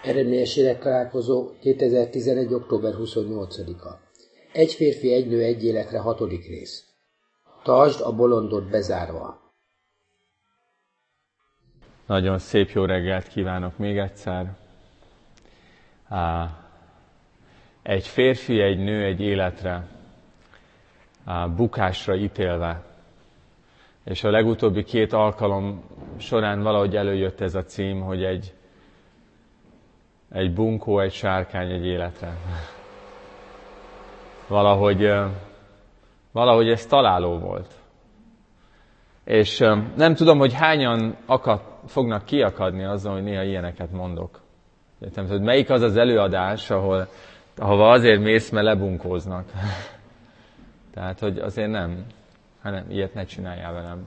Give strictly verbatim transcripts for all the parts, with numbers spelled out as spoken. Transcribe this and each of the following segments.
Eredményes élettalálkozó kétezer-tizenegy. október huszonnyolcadika. Egy férfi, egy nő, egy életre hatodik rész. Tartsd a bolondot bezárva. Nagyon szép jó reggelt kívánok még egyszer. Egy férfi, egy nő, egy életre, bukásra ítélve. És a legutóbbi két alkalom során valahogy előjött ez a cím, hogy egy, egy bunkó, egy sárkány egy életre. Valahogy, valahogy ez találó volt. És nem tudom, hogy hányan akad, fognak kiakadni azzal, hogy néha ilyeneket mondok. Nem tudom, melyik az az előadás, ahol, ahova azért mész, mert lebunkóznak. Tehát, hogy azért nem, hanem ilyet ne csináljál velem.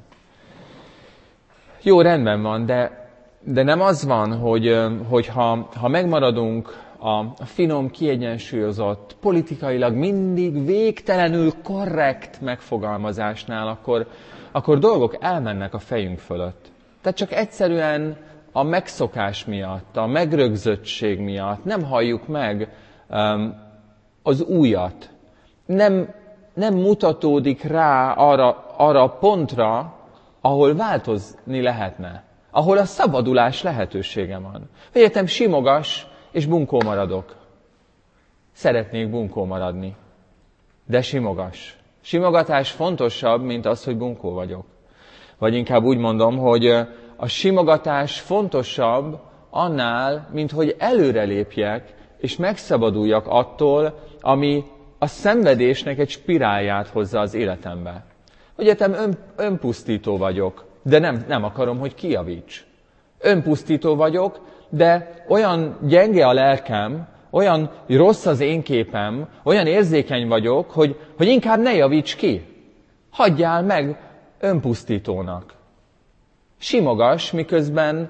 Jó, rendben van, de, de nem az van, hogy, hogy ha, ha megmaradunk a finom, kiegyensúlyozott, politikailag mindig végtelenül korrekt megfogalmazásnál, akkor, akkor dolgok elmennek a fejünk fölött. Tehát csak egyszerűen a megszokás miatt, a megrögzöttség miatt nem halljuk meg um, az újat. Nem, nem mutatódik rá arra, arra a pontra, ahol változni lehetne. Ahol a szabadulás lehetősége van. Egyetem simogass, és bunkó maradok. Szeretnék bunkó maradni. De simogass. Simogatás fontosabb, mint az, hogy bunkó vagyok. Vagy inkább úgy mondom, hogy a simogatás fontosabb annál, mint hogy előrelépjek, és megszabaduljak attól, ami a szenvedésnek egy spirálját hozza az életembe. Egyetem ön, önpusztító vagyok, de nem, nem akarom, hogy kijavíts. Önpusztító vagyok, de olyan gyenge a lelkem, olyan rossz az én képem, olyan érzékeny vagyok, hogy, hogy inkább ne javíts ki. Hagyjál meg önpusztítónak. Simogass, miközben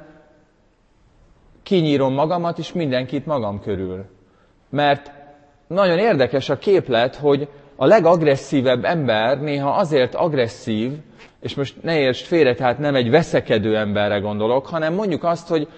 kinyírom magamat, és mindenkit magam körül. Mert nagyon érdekes a képlet, hogy a legagresszívebb ember néha azért agresszív, és most ne értsd félre, tehát nem egy veszekedő emberre gondolok, hanem mondjuk azt, hogy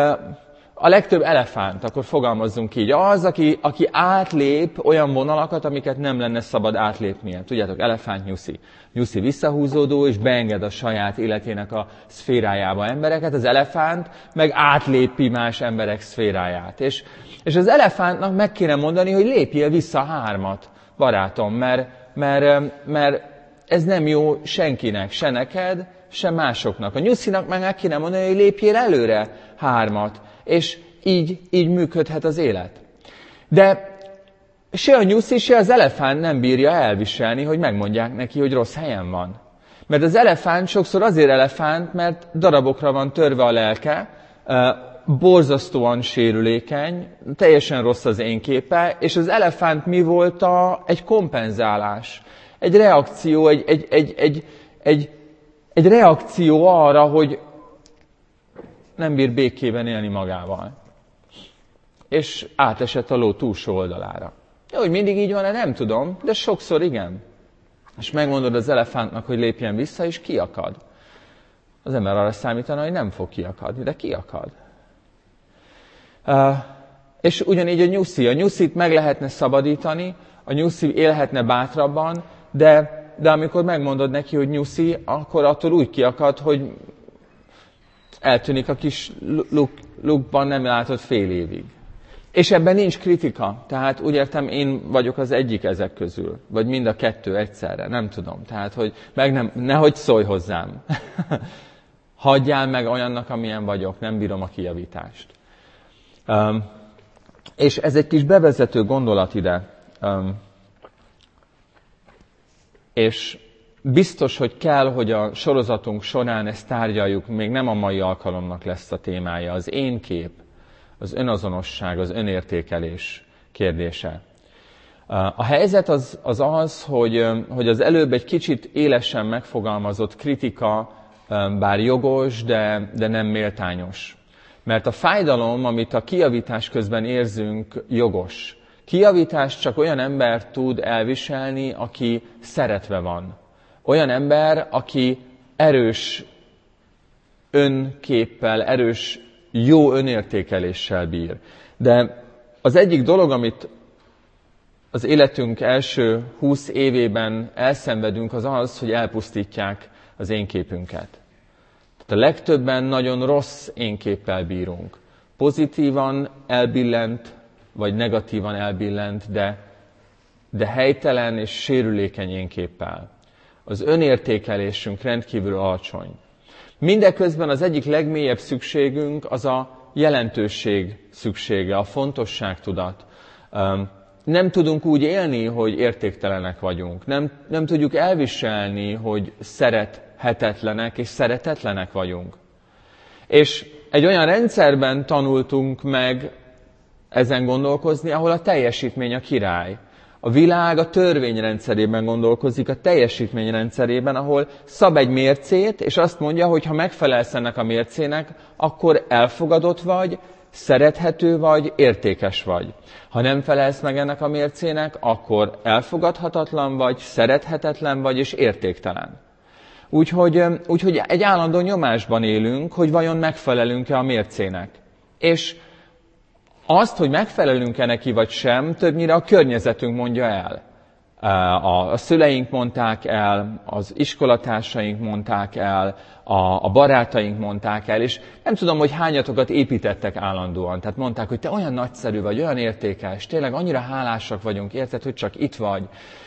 a legtöbb elefánt, akkor fogalmazzunk így, az, aki, aki átlép olyan vonalakat, amiket nem lenne szabad átlépnie. Tudjátok, elefánt nyuszi. Nyuszi visszahúzódó, és beenged a saját életének a szférájába embereket, az elefánt meg átlépi más emberek szféráját. És, és az elefántnak meg kéne mondani, hogy lépjél vissza hármat, barátom, mert, mert, mert ez nem jó senkinek, se neked, se másoknak. A nyuszinak meg meg kéne mondani, hogy lépjél előre hármat, és így, így működhet az élet. De se a nyuszi, se az elefánt nem bírja elviselni, hogy megmondják neki, hogy rossz helyen van. Mert az elefánt sokszor azért elefánt, mert darabokra van törve a lelke, borzasztóan sérülékeny, teljesen rossz az én képe, és az elefánt mi volt? A, egy kompenzálás, egy reakció, egy, egy, egy, egy, egy, egy reakció arra, hogy nem bír békében élni magával. És átesett a ló túlsó oldalára. Jó, hogy mindig így van, nem tudom, de sokszor igen. És megmondod az elefántnak, hogy lépjen vissza, és kiakad. Az ember arra számítana, hogy nem fog kiakadni, de kiakad. Uh, és ugyanígy a nyuszi. A nyuszit meg lehetne szabadítani, a nyuszi élhetne bátrabban, de, de amikor megmondod neki, hogy nyuszi, akkor attól úgy kiakad, hogy eltűnik a kis luk, lukban, nem látod fél évig. És ebben nincs kritika. Tehát úgy értem, én vagyok az egyik ezek közül. Vagy mind a kettő egyszerre, nem tudom. Tehát, hogy meg nem, nehogy szólj hozzám. Hagyjál meg olyannak, amilyen vagyok, nem bírom a kijavítást. Um, és ez egy kis bevezető gondolat ide. Um, és biztos, hogy kell, hogy a sorozatunk során ezt tárgyaljuk, még nem a mai alkalomnak lesz a témája. Az én kép, az önazonosság, az önértékelés kérdése. A helyzet az az, az hogy, hogy az előbb egy kicsit élesen megfogalmazott kritika, bár jogos, de, de nem méltányos. Mert a fájdalom, amit a kijavítás közben érzünk, jogos. Kijavítást csak olyan ember tud elviselni, aki szeretve van. Olyan ember, aki erős önképpel, erős jó önértékeléssel bír. De az egyik dolog, amit az életünk első húsz évében elszenvedünk, az az, hogy elpusztítják az énképünket. Tehát a legtöbben nagyon rossz énképpel bírunk. Pozitívan elbillent, vagy negatívan elbillent, de, de helytelen és sérülékeny énképpel. Az önértékelésünk rendkívül alacsony. Mindeközben az egyik legmélyebb szükségünk az a jelentőség szüksége, a fontosságtudat. Nem tudunk úgy élni, hogy értéktelenek vagyunk. Nem, nem tudjuk elviselni, hogy szerethetetlenek és szeretetlenek vagyunk. És egy olyan rendszerben tanultunk meg ezen gondolkozni, ahol a teljesítmény a király. A világ a törvényrendszerében gondolkozik, a teljesítményrendszerében, ahol szab egy mércét, és azt mondja, hogy ha megfelelsz ennek a mércének, akkor elfogadott vagy, szerethető vagy, értékes vagy. Ha nem felelsz meg ennek a mércének, akkor elfogadhatatlan vagy, szerethetetlen vagy, és értéktelen. Úgyhogy, úgyhogy egy állandó nyomásban élünk, hogy vajon megfelelünk-e a mércének. És azt, hogy megfelelünk-e neki vagy sem, többnyire a környezetünk mondja el. A szüleink mondták el, az iskolatársaink mondták el, a barátaink mondták el, és nem tudom, hogy hányatokat építettek állandóan. Tehát mondták, hogy te olyan nagyszerű vagy, olyan értékes, tényleg annyira hálásak vagyunk, érted, hogy csak itt vagy.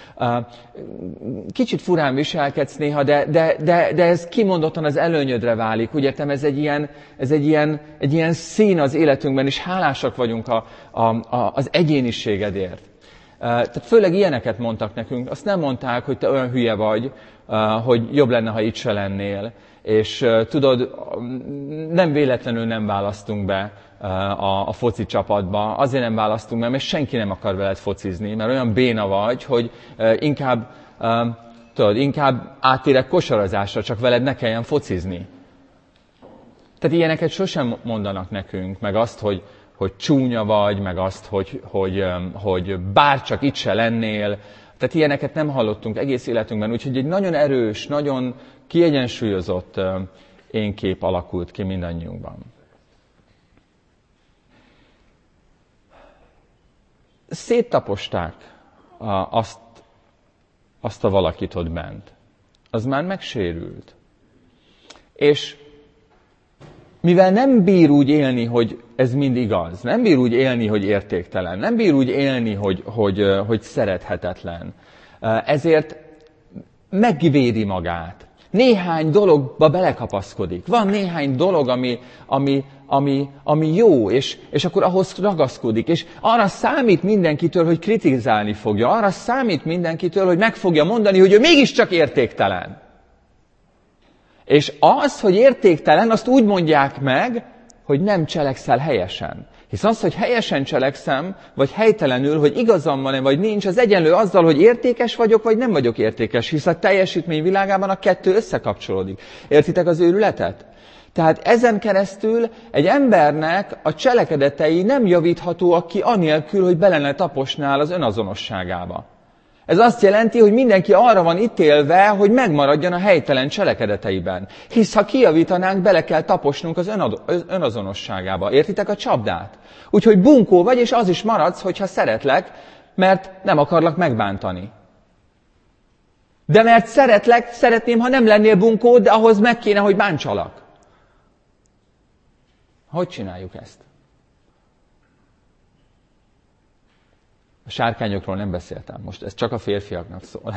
Kicsit furán viselkedsz néha, de, de, de, de ez kimondottan az előnyödre válik. Úgy értem, ez egy ilyen, ez egy ilyen, egy ilyen szín az életünkben, és hálásak vagyunk a, a, a, az egyéniségedért. Tehát főleg ilyeneket mondtak nekünk. Azt nem mondták, hogy te olyan hülye vagy, hogy jobb lenne, ha itt se lennél. És tudod, nem véletlenül nem választunk be a, a foci csapatba. Azért nem választunk be, mert senki nem akar veled focizni, mert olyan béna vagy, hogy inkább, tudod, inkább átérek kosarazásra, csak veled ne kelljen focizni. Tehát ilyeneket sosem mondanak nekünk, meg azt, hogy hogy csúnya vagy, meg azt, hogy, hogy, hogy bárcsak itt se lennél. Tehát ilyeneket nem hallottunk egész életünkben, úgyhogy egy nagyon erős, nagyon kiegyensúlyozott énkép alakult ki mindannyiunkban. Széttaposták azt, azt a valakit ott bent. Az már megsérült. És mivel nem bír úgy élni, hogy ez mind igaz, nem bír úgy élni, hogy értéktelen, nem bír úgy élni, hogy, hogy, hogy szerethetetlen, ezért megvédi magát. Néhány dologba belekapaszkodik. Van néhány dolog, ami, ami, ami, ami jó, és, és akkor ahhoz ragaszkodik. És arra számít mindenkitől, hogy kritizálni fogja. Arra számít mindenkitől, hogy meg fogja mondani, hogy ő mégiscsak értéktelen. És az, hogy értéktelen, azt úgy mondják meg, hogy nem cselekszel helyesen. Hisz az, hogy helyesen cselekszem, vagy helytelenül, hogy igazam van-e, vagy nincs, az egyenlő azzal, hogy értékes vagyok, vagy nem vagyok értékes. Hisz a teljesítmény világában a kettő összekapcsolódik. Értitek az őrületet? Tehát ezen keresztül egy embernek a cselekedetei nem javíthatóak ki anélkül, hogy bele ne taposnál az önazonosságába. Ez azt jelenti, hogy mindenki arra van ítélve, hogy megmaradjon a helytelen cselekedeteiben. Hisz ha kijavítanánk, bele kell taposnunk az önazonosságába. Értitek a csapdát? Úgyhogy bunkó vagy, és az is maradsz, hogyha szeretlek, mert nem akarlak megbántani. De mert szeretlek, szeretném, ha nem lennél bunkó, de ahhoz meg kéne, hogy bántsalak. Hogy csináljuk ezt? A sárkányokról nem beszéltem most, ez csak a férfiaknak szól.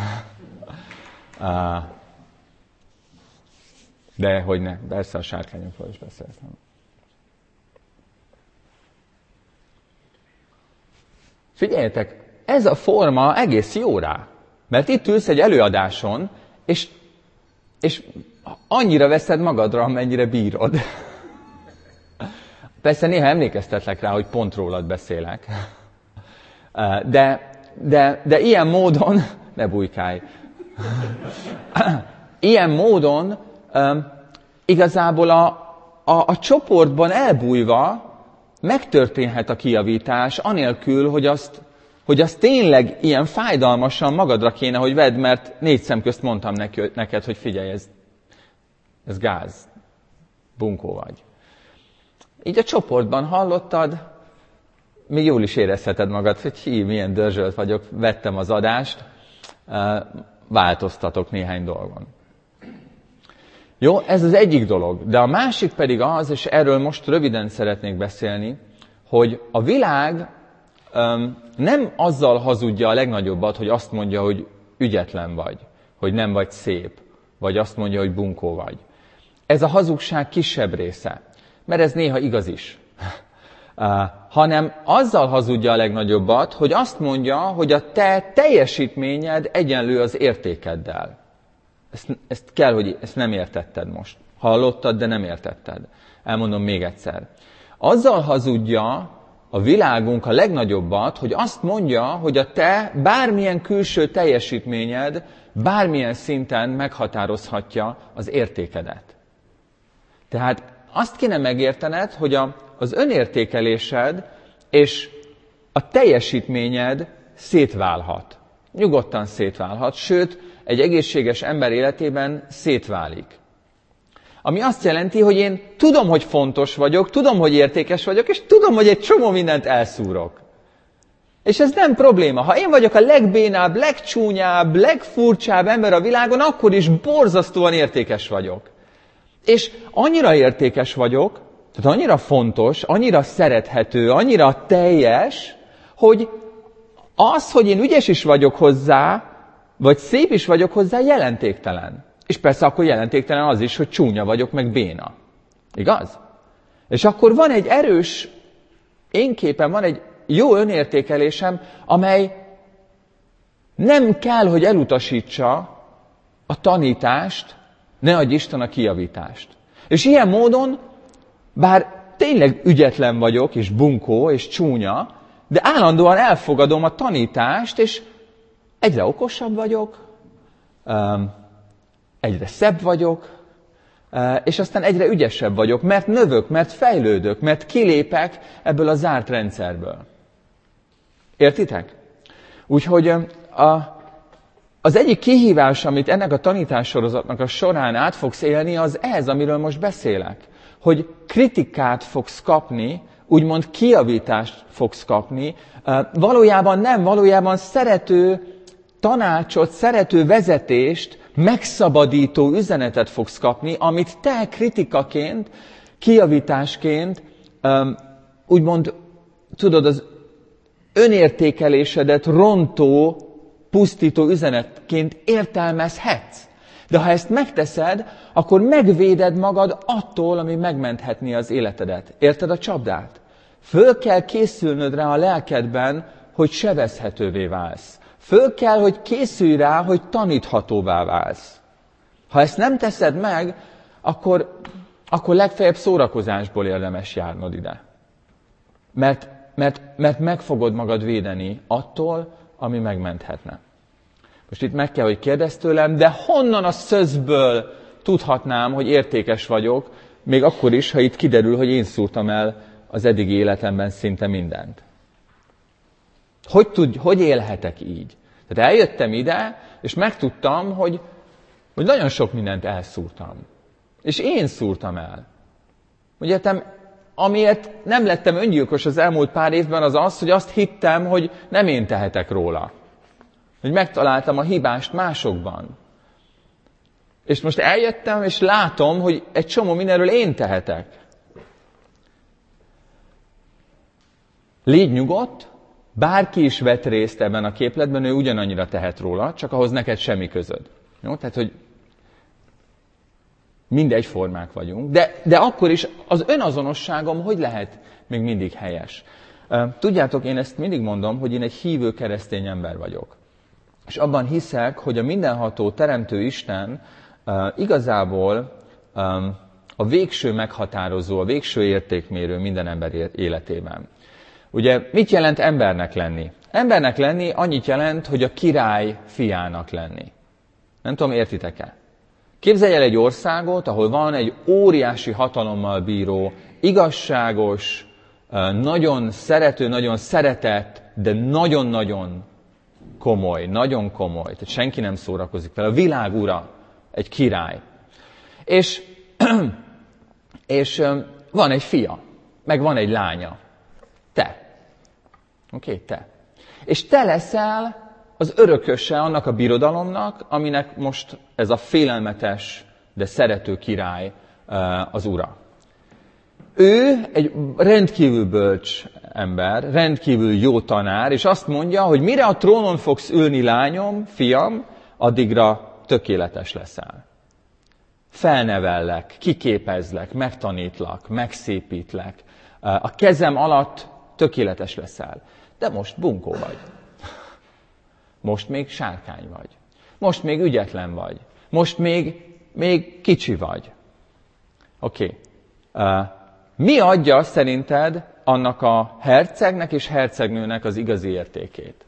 De hogy ne, persze a sárkányokról is beszéltem. Figyeljetek, ez a forma egész jó rá. Mert itt ülsz egy előadáson, és, és annyira veszed magadra, amennyire bírod. Persze néha emlékeztetlek rá, hogy pont rólad beszélek. De, de, de ilyen módon, ne bujkálj, ilyen módon um, igazából a, a, a csoportban elbújva megtörténhet a kijavítás, anélkül, hogy azt, hogy azt tényleg ilyen fájdalmasan magadra kéne, hogy vedd, mert négy szem közt mondtam neki, neked, hogy figyelj, ez, ez gáz, bunkó vagy. így a csoportban hallottad, még jól is érezheted magad, hogy hí, milyen dörzsölt vagyok, vettem az adást, változtatok néhány dolgon. Jó, ez az egyik dolog, de a másik pedig az, és erről most röviden szeretnék beszélni, hogy a világ um, nem azzal hazudja a legnagyobbat, hogy azt mondja, hogy ügyetlen vagy, hogy nem vagy szép, vagy azt mondja, hogy bunkó vagy. Ez a hazugság kisebb része, mert ez néha igaz is. Uh, hanem azzal hazudja a legnagyobbat, hogy azt mondja, hogy a te teljesítményed egyenlő az értékeddel. Ezt, ezt kell, hogy ezt nem értetted most. Hallottad, de nem értetted. Elmondom még egyszer. Azzal hazudja a világunk a legnagyobbat, hogy azt mondja, hogy a te bármilyen külső teljesítményed bármilyen szinten meghatározhatja az értékedet. Tehát azt kéne megértened, hogy a, az önértékelésed és a teljesítményed szétválhat. Nyugodtan szétválhat, sőt, egy egészséges ember életében szétválik. Ami azt jelenti, hogy én tudom, hogy fontos vagyok, tudom, hogy értékes vagyok, és tudom, hogy egy csomó mindent elszúrok. És ez nem probléma. Ha én vagyok a legbénább, legcsúnyább, legfurcsább ember a világon, akkor is borzasztóan értékes vagyok. És annyira értékes vagyok, tehát annyira fontos, annyira szerethető, annyira teljes, hogy az, hogy én ügyes is vagyok hozzá, vagy szép is vagyok hozzá, jelentéktelen. És persze akkor jelentéktelen az is, hogy csúnya vagyok, meg béna. Igaz? És akkor van egy erős én képen, van egy jó önértékelésem, amely nem kell, hogy elutasítsa a tanítást, ne adj Isten a kijavítást. És ilyen módon, bár tényleg ügyetlen vagyok, és bunkó, és csúnya, de állandóan elfogadom a tanítást, és egyre okosabb vagyok, egyre szebb vagyok, és aztán egyre ügyesebb vagyok, mert növök, mert fejlődök, mert kilépek ebből a zárt rendszerből. Értitek? Úgyhogy a, az egyik kihívás, amit ennek a tanítássorozatnak a során át fogsz élni, az ez, amiről most beszélek. Hogy kritikát fogsz kapni, úgymond kijavítást fogsz kapni, valójában nem, valójában szerető tanácsot, szerető vezetést, megszabadító üzenetet fogsz kapni, amit te kritikaként, kijavításként, úgymond, tudod, az önértékelésedet rontó, pusztító üzenetként értelmezhetsz. De ha ezt megteszed, akkor megvéded magad attól, ami megmenthetné az életedet. Érted a csapdát? Föl kell készülnöd rá a lelkedben, hogy sebezhetővé válsz. Föl kell, hogy készülj rá, hogy taníthatóvá válsz. Ha ezt nem teszed meg, akkor, akkor legfeljebb szórakozásból érdemes járnod ide. Mert, mert, mert meg fogod magad védeni attól, ami megmenthetne. Most itt meg kell, hogy kérdezz tőlem, de honnan a szözből tudhatnám, hogy értékes vagyok, még akkor is, ha itt kiderül, hogy én szúrtam el az eddigi életemben szinte mindent. Hogy, tud, hogy élhetek így? Tehát eljöttem ide, és megtudtam, hogy, hogy nagyon sok mindent elszúrtam. És én szúrtam el. Ugye, amiért nem lettem öngyilkos az elmúlt pár évben, az az, hogy azt hittem, hogy nem én tehetek róla. Hogy megtaláltam a hibást másokban. És most eljöttem, és látom, hogy egy csomó mindenről én tehetek. Légy nyugodt, bárki is vett részt ebben a képletben, ő ugyanannyira tehet róla, csak ahhoz neked semmi közöd. Jó? Tehát, hogy mindegyformák vagyunk, de, de akkor is az önazonosságom hogy lehet még mindig helyes? Tudjátok, én ezt mindig mondom, hogy én egy hívő keresztény ember vagyok. És abban hiszek, hogy a mindenható teremtő Isten uh, igazából um, a végső meghatározó, a végső értékmérő minden ember életében. Ugye mit jelent embernek lenni? Embernek lenni annyit jelent, hogy a király fiának lenni. Nem tudom, értitek-e? Képzelj el egy országot, ahol van egy óriási hatalommal bíró, igazságos, nagyon szerető, nagyon szeretett, de nagyon-nagyon komoly, nagyon komoly. Tehát senki nem szórakozik vele. A világ ura, egy király. És, és van egy fia. meg van egy lánya. Te. Oké, okay, te. És te leszel az örököse annak a birodalomnak, aminek most ez a félelmetes, de szerető király az ura. Ő egy rendkívül bölcs ember, rendkívül jó tanár, és azt mondja, hogy mire a trónon fogsz ülni, lányom, fiam, addigra tökéletes leszel. Felnevellek, kiképezlek, megtanítlak, megszépítlek. A kezem alatt tökéletes leszel. De most bunkó vagy. Most még sárkány vagy. Most még ügyetlen vagy. Most még, még kicsi vagy. Oké. Okay. Uh, mi adja szerinted annak a hercegnek és hercegnőnek az igazi értékét?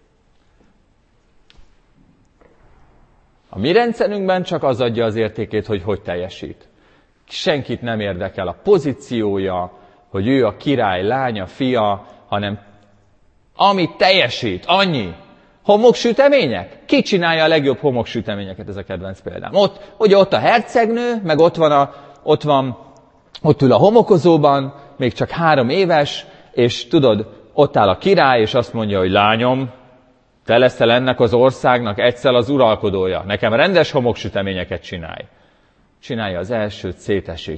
A mi rendszerünkben csak az adja az értékét, hogy hogy teljesít. Senkit nem érdekel a pozíciója, hogy ő a király lánya, fia, hanem amit teljesít, annyi. Homoksütemények? Ki csinálja a legjobb homoksüteményeket, ez a kedvenc példám. Ott, ugye ott a hercegnő, meg ott van, a, ott van, ott ül a homokozóban, még csak három éves, és tudod, ott áll a király, és azt mondja, hogy lányom, te leszel ennek az országnak egyszer az uralkodója. Nekem rendes homoksüteményeket csinálj. Csinálja az elsőt, szétesik.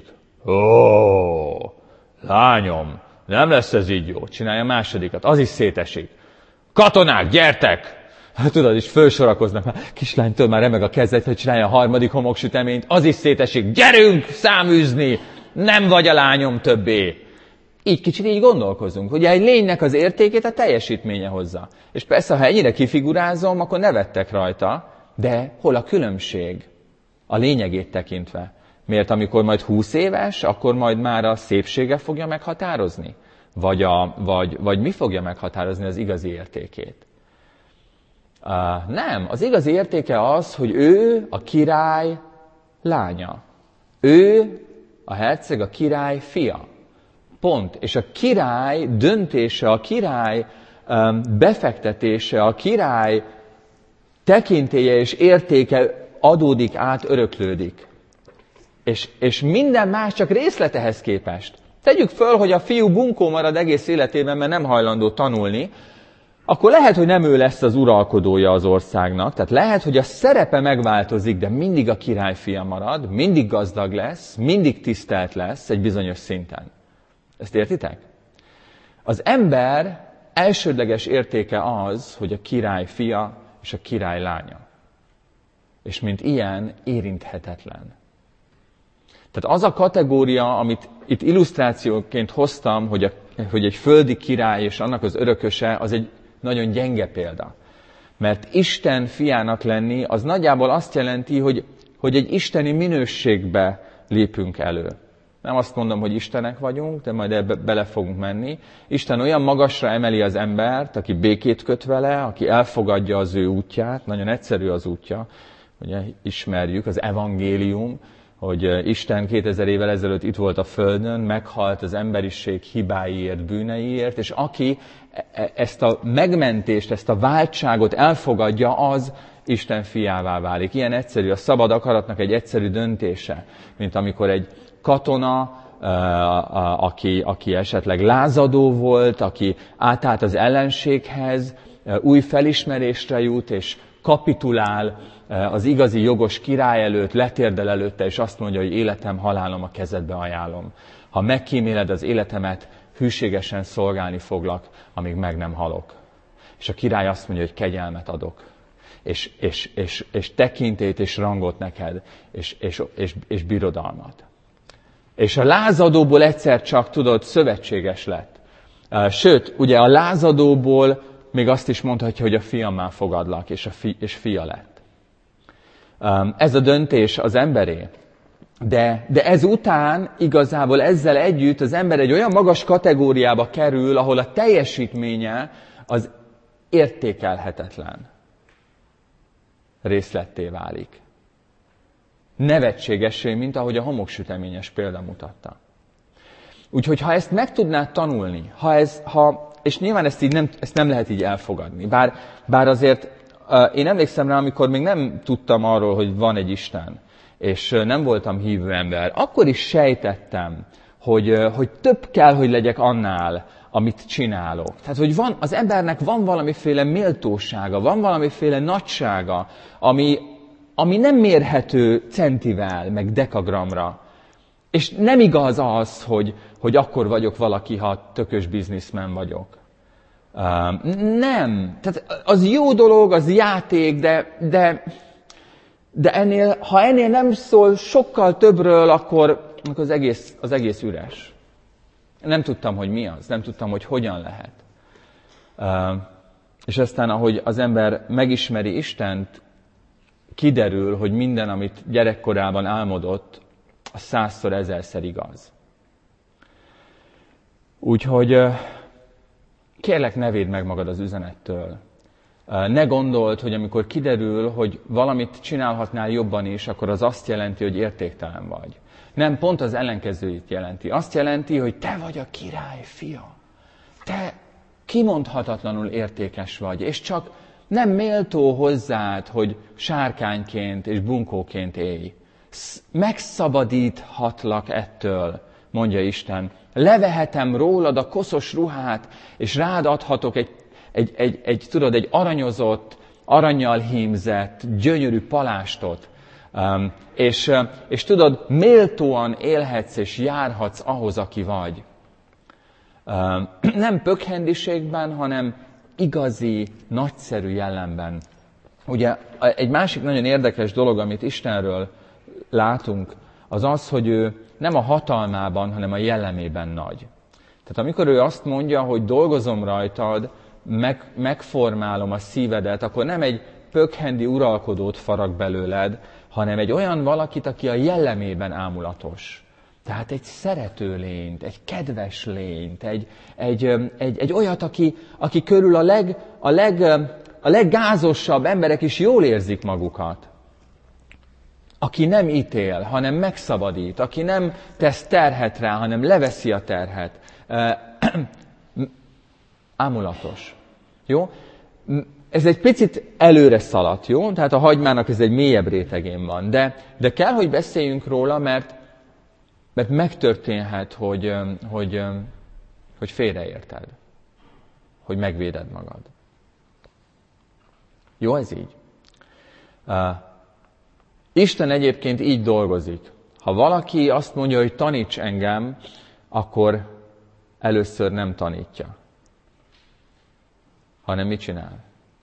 Ó, lányom, nem lesz ez így jó. Csinálja a másodikat, az is szétesik. Katonák, gyertek! Tudod, is fölsorakoznak. Kislánytől már remeg a kezed, hogy csinálja a harmadik homoksüteményt, az is szétesik. Gyerünk száműzni! Nem vagy a lányom többé. Így kicsit így gondolkozunk. Ugye egy lénynek az értékét a teljesítménye hozza. És persze, ha ennyire kifigurázom, akkor nevettek rajta, de hol a különbség? A lényegét tekintve. Miért amikor majd húsz éves, akkor majd már a szépsége fogja meghatározni? Vagy, a, vagy, vagy mi fogja meghatározni az igazi értékét? Uh, nem, az igazi értéke az, hogy ő a király lánya. Ő a herceg, a király fia. Pont. És a király döntése, a király um, befektetése, a király tekintélye és értéke adódik át, öröklődik. És, és minden más csak részlet ehhez képest. Tegyük föl, hogy a fiú bunkó marad egész életében, mert nem hajlandó tanulni, akkor lehet, hogy nem ő lesz az uralkodója az országnak, tehát lehet, hogy a szerepe megváltozik, de mindig a király fia marad, mindig gazdag lesz, mindig tisztelt lesz egy bizonyos szinten. Ezt értitek? Az ember elsődleges értéke az, hogy a király fia és a király lánya. És mint ilyen érinthetetlen. Tehát az a kategória, amit itt illusztrációként hoztam, hogy, a, hogy egy földi király és annak az örököse, az egy nagyon gyenge példa. Mert Isten fiának lenni, az nagyjából azt jelenti, hogy, hogy egy isteni minőségbe lépünk elő. Nem azt mondom, hogy istenek vagyunk, de majd ebbe bele fogunk menni. Isten olyan magasra emeli az embert, aki békét köt vele, aki elfogadja az ő útját, nagyon egyszerű az útja, ugye ismerjük, az evangélium, hogy Isten kétezer évvel ezelőtt itt volt a Földön, meghalt az emberiség hibáiért, bűneiért, és aki ezt a megmentést, ezt a váltságot elfogadja, az Isten fiává válik. Ilyen egyszerű, a szabad akaratnak egy egyszerű döntése, mint amikor egy katona, aki, aki esetleg lázadó volt, aki átállt az ellenséghez, új felismerésre jut, és kapitulál az igazi jogos király előtt, letérdel előtte, és azt mondja, hogy életem, halálom a kezedbe ajánlom. Ha megkíméled az életemet, hűségesen szolgálni foglak, amíg meg nem halok. És a király azt mondja, hogy kegyelmet adok, és, és, és, és tekintélyt és rangot neked, és, és, és, és birodalmat. És a lázadóból egyszer csak, tudod, szövetséges lett. Sőt, ugye a lázadóból még azt is mondhatja, hogy a fiammá fogadlak, és, a fi, és fia lett. Ez a döntés az emberé. De, de ezután igazából ezzel együtt az ember egy olyan magas kategóriába kerül, ahol a teljesítménye az értékelhetetlen részletté válik. Nevetségessé, mint ahogy a homoksüteményes példa mutatta. Úgyhogy ha ezt meg tudnád tanulni, ha ez, ha, és nyilván ezt, így nem, ezt nem lehet így elfogadni, bár, bár azért uh, én emlékszem rá, amikor még nem tudtam arról, hogy van egy Isten, és nem voltam hívő ember, akkor is sejtettem, hogy, hogy több kell, hogy legyek annál, amit csinálok. Tehát, hogy van, az embernek van valamiféle méltósága, van valamiféle nagysága, ami, ami nem mérhető centivel, meg dekagramra. És nem igaz az, hogy, hogy akkor vagyok valaki, ha tökös bizniszmen vagyok. Uh, nem. Tehát az jó dolog, az játék, de, de, de ennél, ha ennél nem szól sokkal többről, akkor, akkor az, egész, az egész üres. Nem tudtam, hogy mi az, nem tudtam, hogy hogyan lehet. Uh, és aztán, ahogy az ember megismeri Istent, kiderül, hogy minden, amit gyerekkorában álmodott, az százszor, ezerszer igaz. Úgyhogy uh, kérlek, ne védd meg magad az üzenettől. Uh, ne gondold, hogy amikor kiderül, hogy valamit csinálhatnál jobban is, akkor az azt jelenti, hogy értéktelen vagy. Nem, pont az ellenkezőjét jelenti. Azt jelenti, hogy te vagy a király fia. Te kimondhatatlanul értékes vagy, és csak nem méltó hozzád, hogy sárkányként és bunkóként élj. Megszabadíthatlak ettől, mondja Isten. Levehetem rólad a koszos ruhát, és rád adhatok egy, egy, egy, egy, tudod, egy aranyozott, arannyal hímzett, gyönyörű palástot. Um, és, és tudod, méltóan élhetsz és járhatsz ahhoz, aki vagy. Um, nem pökhendiségben, hanem igazi, nagyszerű jellemben. Ugye egy másik nagyon érdekes dolog, amit Istenről látunk, az az, hogy ő nem a hatalmában, hanem a jellemében nagy. Tehát amikor ő azt mondja, hogy dolgozom rajtad, meg, megformálom a szívedet, akkor nem egy pökhendi uralkodót farag belőled, hanem egy olyan valakit, aki a jellemében ámulatos. Tehát egy szerető lényt, egy kedves lényt, egy, egy, egy, egy olyat, aki, aki körül a, leg, a, leg, a leggázosabb emberek is jól érzik magukat. Aki nem ítél, hanem megszabadít, aki nem tesz terhet rá, hanem leveszi a terhet. Ámulatos. Jó? Ez egy picit előre szaladt, jó? Tehát a hagymának ez egy mélyebb rétegén van. De, de kell, hogy beszéljünk róla, mert, mert megtörténhet, hogy, hogy, hogy félreérted. Hogy megvéded magad. Jó ez így? Uh, Isten egyébként így dolgozik. Ha valaki azt mondja, hogy taníts engem, akkor először nem tanítja. Hanem mit csinál?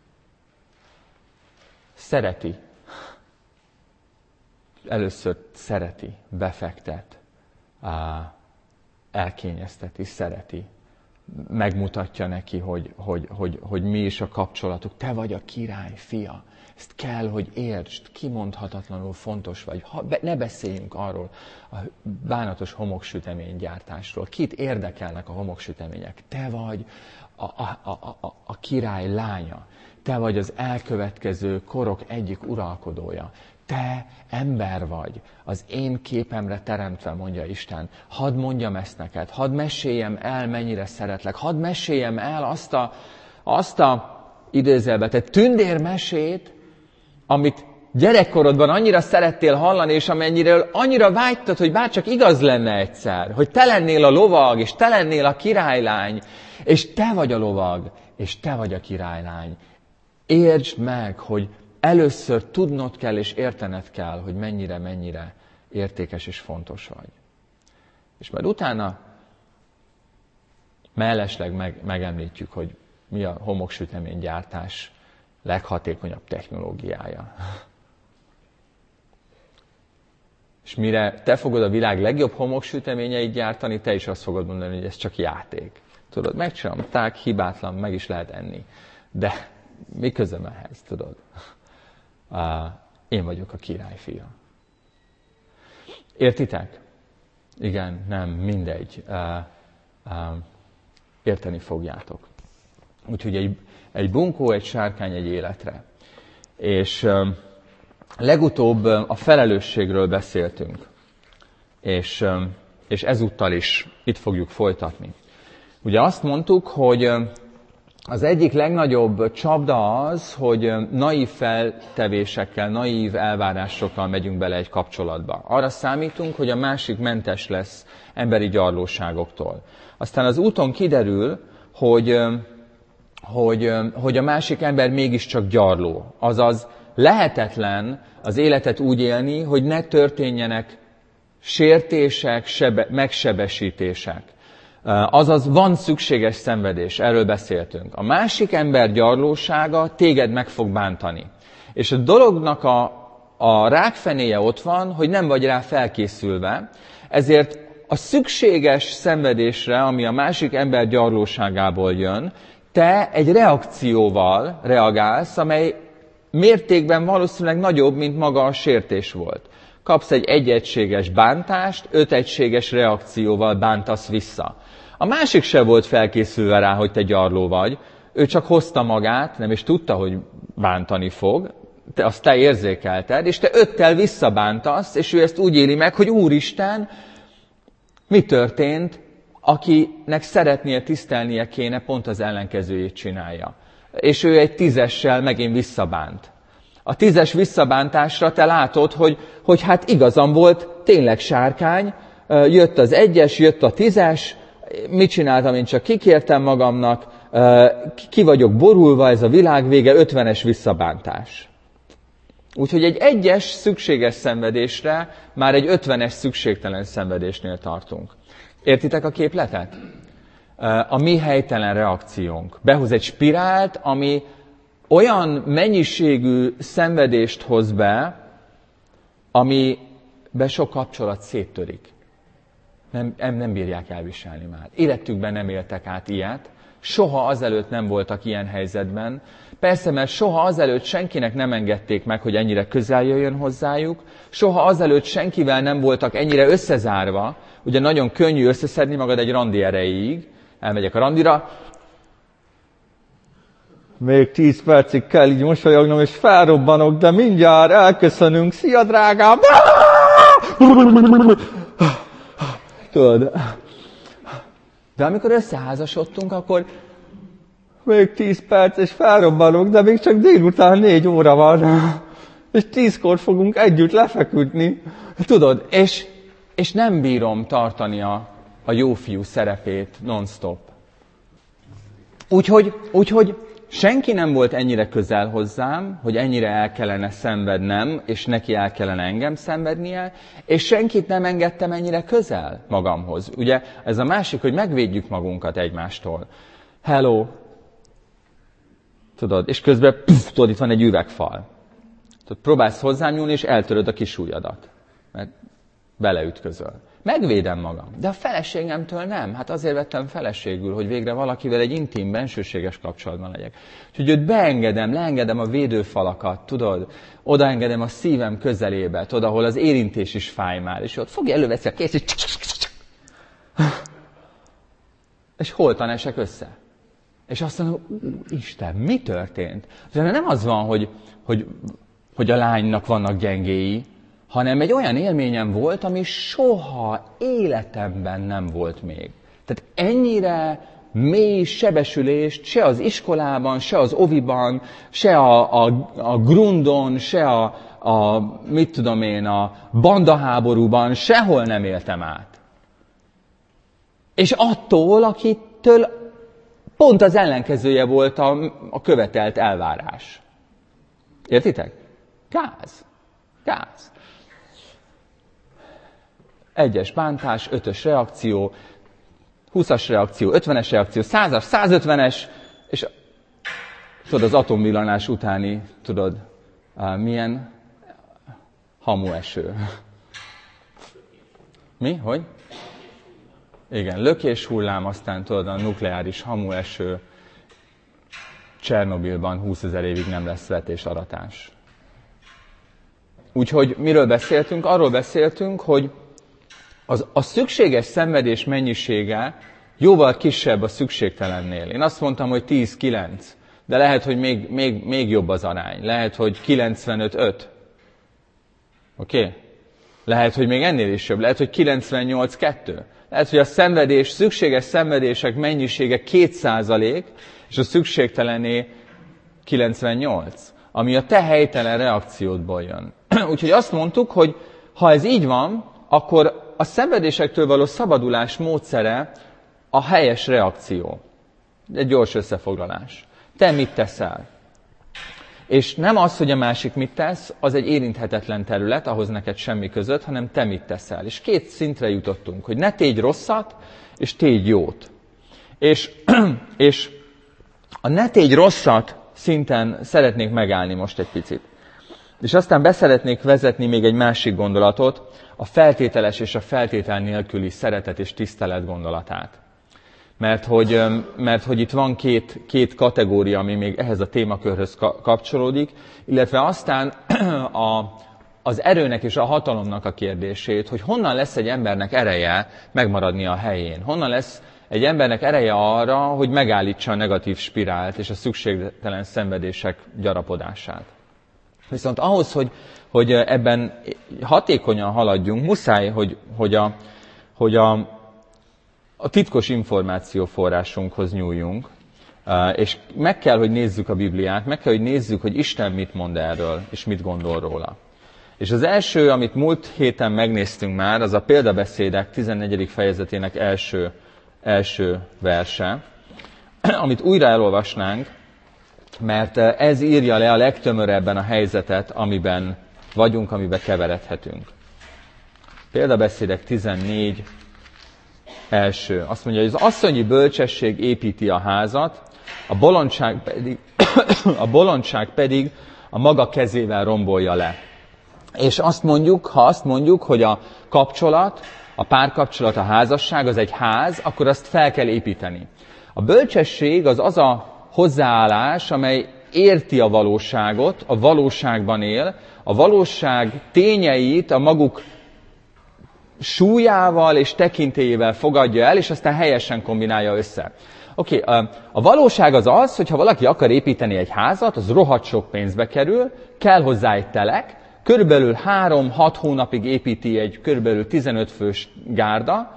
Szereti. Először szereti, befektet, elkényezteti, szereti. Megmutatja neki, hogy, hogy, hogy, hogy mi is a kapcsolatuk. Te vagy a király fia. Ezt kell, hogy értsd, kimondhatatlanul fontos vagy. Ha, be, ne beszéljünk arról a bánatos homoksüteménygyártásról. Kit érdekelnek a homoksütemények? Te vagy a, a, a, a, a király lánya. Te vagy az elkövetkező korok egyik uralkodója. Te ember vagy, az én képemre teremtve, mondja Isten. Hadd mondjam ezt neked, hadd meséljem el, mennyire szeretlek. Hadd meséljem el azt a, azt a idézőjelbe, te tündérmesét, amit gyerekkorodban annyira szerettél hallani, és amennyiről annyira vágytad, hogy bárcsak igaz lenne egyszer, hogy te lennél a lovag, és te lennél a királylány, és te vagy a lovag, és te vagy a királylány. Értsd meg, hogy először tudnod kell, és értened kell, hogy mennyire-mennyire értékes és fontos vagy. És majd utána mellesleg meg, megemlítjük, hogy mi a homoksüteménygyártás leghatékonyabb technológiája. És mire te fogod a világ legjobb homoksüteményeit gyártani, te is azt fogod mondani, hogy ez csak játék. Tudod, megcsinálom, tág, hibátlan, meg is lehet enni. De mi közöm ehhez, tudod? Uh, én vagyok a király fia. Értitek? Igen, nem, mindegy. Uh, uh, érteni fogjátok. Úgyhogy egy, egy bunkó, egy sárkány egy életre. És uh, legutóbb uh, a felelősségről beszéltünk. És, uh, és ezúttal is itt fogjuk folytatni. Ugye azt mondtuk, hogy, uh, Az egyik legnagyobb csapda az, hogy naív feltevésekkel, naív elvárásokkal megyünk bele egy kapcsolatba. Arra számítunk, hogy a másik mentes lesz emberi gyarlóságoktól. Aztán az úton kiderül, hogy, hogy, hogy a másik ember mégiscsak gyarló. Azaz lehetetlen az életet úgy élni, hogy ne történjenek sértések, sebe, megsebesítések. Azaz van szükséges szenvedés, erről beszéltünk. A másik ember gyarlósága téged meg fog bántani. És a dolognak a, a rákfenéje ott van, hogy nem vagy rá felkészülve, ezért a szükséges szenvedésre, ami a másik ember gyarlóságából jön, te egy reakcióval reagálsz, amely mértékben valószínűleg nagyobb, mint maga a sértés volt. Kapsz egy egyegységes bántást, öt egységes reakcióval bántasz vissza. A másik se volt felkészülve rá, hogy te gyarló vagy. Ő csak hozta magát, nem is tudta, hogy bántani fog, te, azt te érzékelted, és te öttel visszabántasz, és ő ezt úgy éli meg, hogy Úristen, mi történt, akinek szeretnie, tisztelnie kéne, pont az ellenkezőjét csinálja. És ő egy tízessel megint visszabánt. A tízes visszabántásra te látod, hogy, hogy hát igazam volt, tényleg sárkány, jött az egyes, jött a tízes, mit csináltam, én csak kikértem magamnak, ki vagyok borulva, ez a világ vége, ötvenes visszabántás. Úgyhogy egy egyes szükséges szenvedésre már egy ötvenes szükségtelen szenvedésnél tartunk. Értitek a képletet? A mi helytelen reakciónk behoz egy spirált, ami olyan mennyiségű szenvedést hoz be, amiben sok kapcsolat széttörik. Nem, nem bírják elviselni már. Életükben nem éltek át ilyet, soha azelőtt nem voltak ilyen helyzetben. Persze, mert soha azelőtt senkinek nem engedték meg, hogy ennyire közel jöjjön hozzájuk, soha azelőtt senkivel nem voltak ennyire összezárva. Ugye nagyon könnyű összeszedni magad egy randi erejéig. Elmegyek a randira, még tíz percig kell így mosolyognom, és felrobbanok, de mindjárt elköszönünk. Szia, drágám! Tudod. De amikor összeházasodtunk, akkor még tíz perc, és felrobbanok, de még csak délután négy óra van. És tízkor fogunk együtt lefeküdni. Tudod, és, és nem bírom tartani a, a jó fiú szerepét non-stop. Úgyhogy, úgyhogy senki nem volt ennyire közel hozzám, hogy ennyire el kellene szenvednem, és neki el kellene engem szenvednie, és senkit nem engedtem ennyire közel magamhoz. Ugye ez a másik, hogy megvédjük magunkat egymástól. Hello! Tudod, és közben puf, tudod, itt van egy üvegfal. Tudod, próbálsz hozzám nyúlni, és eltöröd a kis ujjadat, mert beleütközöl. Megvédem magam, de a feleségemtől nem. Hát azért vettem feleségül, hogy végre valakivel egy intim, bensőséges kapcsolatban legyek. Úgyhogy őt beengedem, leengedem a védőfalakat, tudod, odaengedem a szívem közelébe, tudod, ahol az érintés is fáj már, és ott fogja, előveszi a kész, és és holtan esek össze. És azt mondom, Isten, mi történt? De nem az van, hogy, hogy, hogy a lánynak vannak gyengéi, hanem egy olyan élményem volt, ami soha életemben nem volt még. Tehát ennyire mély sebesülést se az iskolában, se az oviban, se a, a, a grundon, se a, a, mit tudom én, a bandaháborúban, sehol nem éltem át. És attól, akitől pont az ellenkezője volt a, a követelt elvárás. Értitek? Gáz. Gáz. Egyes bántás, ötös reakció, húszas reakció, ötvenes reakció, százas, százötvenes, és tudod, az atomvillanás utáni, tudod, milyen hamueső. Mi? Hogy? Igen, lökés hullám, aztán tudod, a nukleáris hamueső, Csernobilban húszezer évig nem lesz vetés-aratás. Úgyhogy miről beszéltünk? Arról beszéltünk, hogy az, a szükséges szenvedés mennyisége jóval kisebb a szükségtelennél. Én azt mondtam, hogy tíz kilenc, de lehet, hogy még, még, még jobb az arány. Lehet, hogy kilencvenöt öt. Oké? Okay? Lehet, hogy még ennél is jobb. Lehet, hogy kilencvennyolc kettő. Lehet, hogy a szenvedés, szükséges szenvedések mennyisége két százalék, és a szükségtelené kilencvennyolc, ami a te helytelen reakciódból jön. Úgyhogy azt mondtuk, hogy ha ez így van, akkor a szenvedésektől való szabadulás módszere a helyes reakció. Egy gyors összefoglalás. Te mit teszel? És nem az, hogy a másik mit tesz, az egy érinthetetlen terület, ahhoz neked semmi között, hanem te mit teszel. És két szintre jutottunk, hogy ne tégy rosszat, és tégy jót. És, és a ne tégy rosszat szinten szeretnék megállni most egy picit. És aztán beszeretnék vezetni még egy másik gondolatot, a feltételes és a feltétel nélküli szeretet és tisztelet gondolatát. Mert hogy, mert hogy itt van két, két kategória, ami még ehhez a témakörhöz kapcsolódik, illetve aztán a, az erőnek és a hatalomnak a kérdését, hogy honnan lesz egy embernek ereje megmaradni a helyén. Honnan lesz egy embernek ereje arra, hogy megállítsa a negatív spirált és a szükségtelen szenvedések gyarapodását. Viszont ahhoz, hogy, hogy ebben hatékonyan haladjunk, muszáj, hogy, hogy, a, hogy a, a titkos információforrásunkhoz nyúljunk, és meg kell, hogy nézzük a Bibliát, meg kell, hogy nézzük, hogy Isten mit mond erről, és mit gondol róla. És az első, amit múlt héten megnéztünk már, az a Példabeszédek tizennegyedik fejezetének első, első verse, amit újra elolvasnánk, mert ez írja le a legtömörebben a helyzetet, amiben vagyunk, amiben keveredhetünk. Példabeszédek tizennégy első. Azt mondja, hogy az asszonyi bölcsesség építi a házat, a bolondság pedig a, bolondság pedig a maga kezével rombolja le. És azt mondjuk, ha azt mondjuk, hogy a kapcsolat, a párkapcsolat, a házasság az egy ház, akkor azt fel kell építeni. A bölcsesség az az a hozzáállás, amely érti a valóságot, a valóságban él, a valóság tényeit a maguk súlyával és tekintélyével fogadja el, és aztán helyesen kombinálja össze. Oké, okay, a, a valóság az az, hogy ha valaki akar építeni egy házat, az rohadt sok pénzbe kerül, kell hozzá egy telek, körülbelül három-hat hónapig építi egy körülbelül tizenöt fős gárda,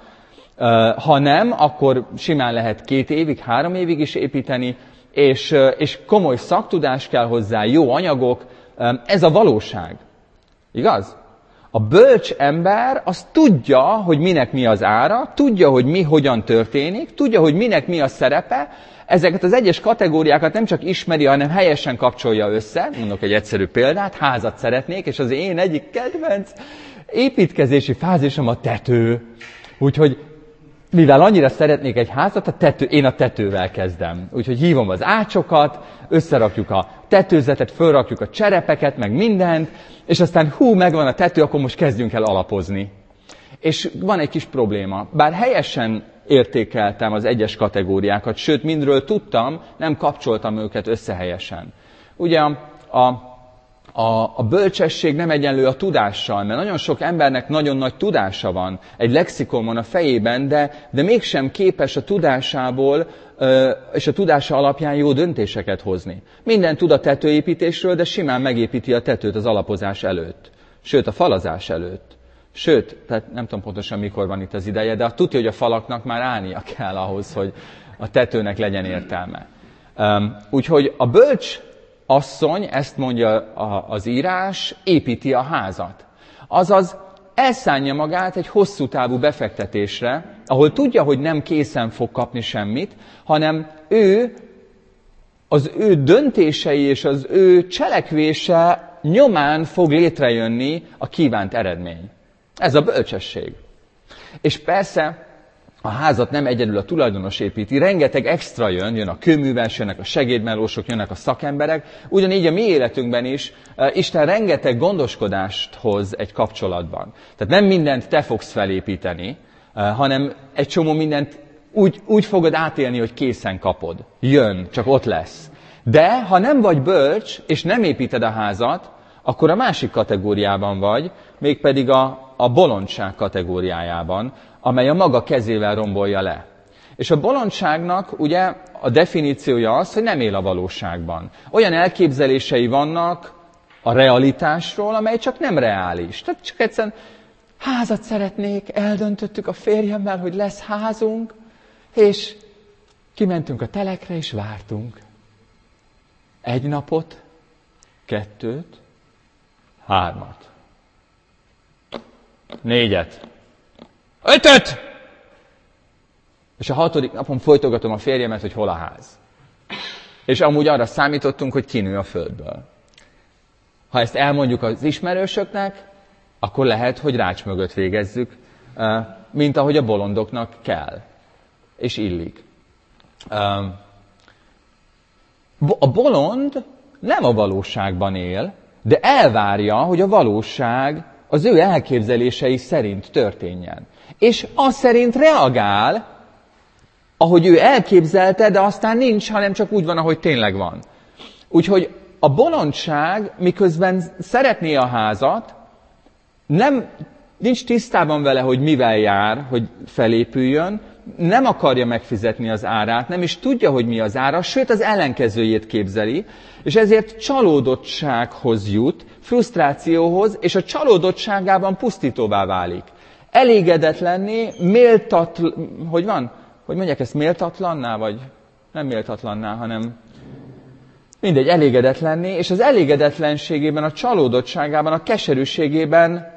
ha nem, akkor simán lehet két évig, három évig is építeni, és, és komoly szaktudás kell hozzá, jó anyagok, ez a valóság. Igaz? A bölcs ember az tudja, hogy minek mi az ára, tudja, hogy mi hogyan történik, tudja, hogy minek mi a szerepe, ezeket az egyes kategóriákat nem csak ismeri, hanem helyesen kapcsolja össze. Mondok egy egyszerű példát, házat szeretnék, és az én egyik kedvenc építkezési fázisom a tető. Úgyhogy mivel annyira szeretnék egy házat, a tető, én a tetővel kezdem. Úgyhogy hívom az ácsokat, összerakjuk a tetőzetet, fölrakjuk a cserepeket, meg mindent, és aztán hú, megvan a tető, akkor most kezdjünk el alapozni. És van egy kis probléma. Bár helyesen értékeltem az egyes kategóriákat, sőt, mindről tudtam, nem kapcsoltam őket összehelyesen. Ugye a, a, a, a bölcsesség nem egyenlő a tudással, mert nagyon sok embernek nagyon nagy tudása van, egy lexikon van a fejében, de, de mégsem képes a tudásából és a tudása alapján jó döntéseket hozni. Minden tud a tetőépítésről, de simán megépíti a tetőt az alapozás előtt, sőt a falazás előtt. Sőt, tehát nem tudom pontosan mikor van itt az ideje, de tudja, hogy a falaknak már állnia kell ahhoz, hogy a tetőnek legyen értelme. Úgyhogy a bölcs asszony, ezt mondja az írás, építi a házat. Azaz elszánja magát egy hosszú távú befektetésre, ahol tudja, hogy nem készen fog kapni semmit, hanem ő, az ő döntései és az ő cselekvése nyomán fog létrejönni a kívánt eredmény. Ez a bölcsesség. És persze a házat nem egyedül a tulajdonos építi, rengeteg extra jön, jön a kőműves, jönnek a segédmelósok, jönnek a szakemberek. Ugyanígy a mi életünkben is Isten rengeteg gondoskodást hoz egy kapcsolatban. Tehát nem mindent te fogsz felépíteni, hanem egy csomó mindent úgy, úgy fogod átélni, hogy készen kapod. Jön, csak ott lesz. De ha nem vagy bölcs, és nem építed a házat, akkor a másik kategóriában vagy, mégpedig a, a bolondság kategóriájában, amely a maga kezével rombolja le. És a bolondságnak ugye a definíciója az, hogy nem él a valóságban. Olyan elképzelései vannak a realitásról, amely csak nem reális. Tehát csak egyszerűen házat szeretnék, eldöntöttük a férjemmel, hogy lesz házunk, és kimentünk a telekre, és vártunk. Egy napot, kettőt, hármat, négyet, ötöt! És a hatodik napon folytogatom a férjemet, hogy hol a ház. És amúgy arra számítottunk, hogy kinő a földből. Ha ezt elmondjuk az ismerősöknek, akkor lehet, hogy rács mögött végezzük, mint ahogy a bolondoknak kell, és illik. A bolond nem a valóságban él, de elvárja, hogy a valóság az ő elképzelései szerint történjen. És az szerint reagál, ahogy ő elképzelte, de aztán nincs, hanem csak úgy van, ahogy tényleg van. Úgyhogy a bolondság, miközben szeretné a házat, nem, nincs tisztában vele, hogy mivel jár, hogy felépüljön, nem akarja megfizetni az árát, nem is tudja, hogy mi az ára, sőt az ellenkezőjét képzeli, és ezért csalódottsághoz jut, frusztrációhoz, és a csalódottságában pusztítóvá válik. Elégedetlenné, méltat, hogy van? Hogy mondják ezt, méltatlanná, vagy nem méltatlanná, hanem mindegy, elégedetlenné, és az elégedetlenségében, a csalódottságában, a keserűségében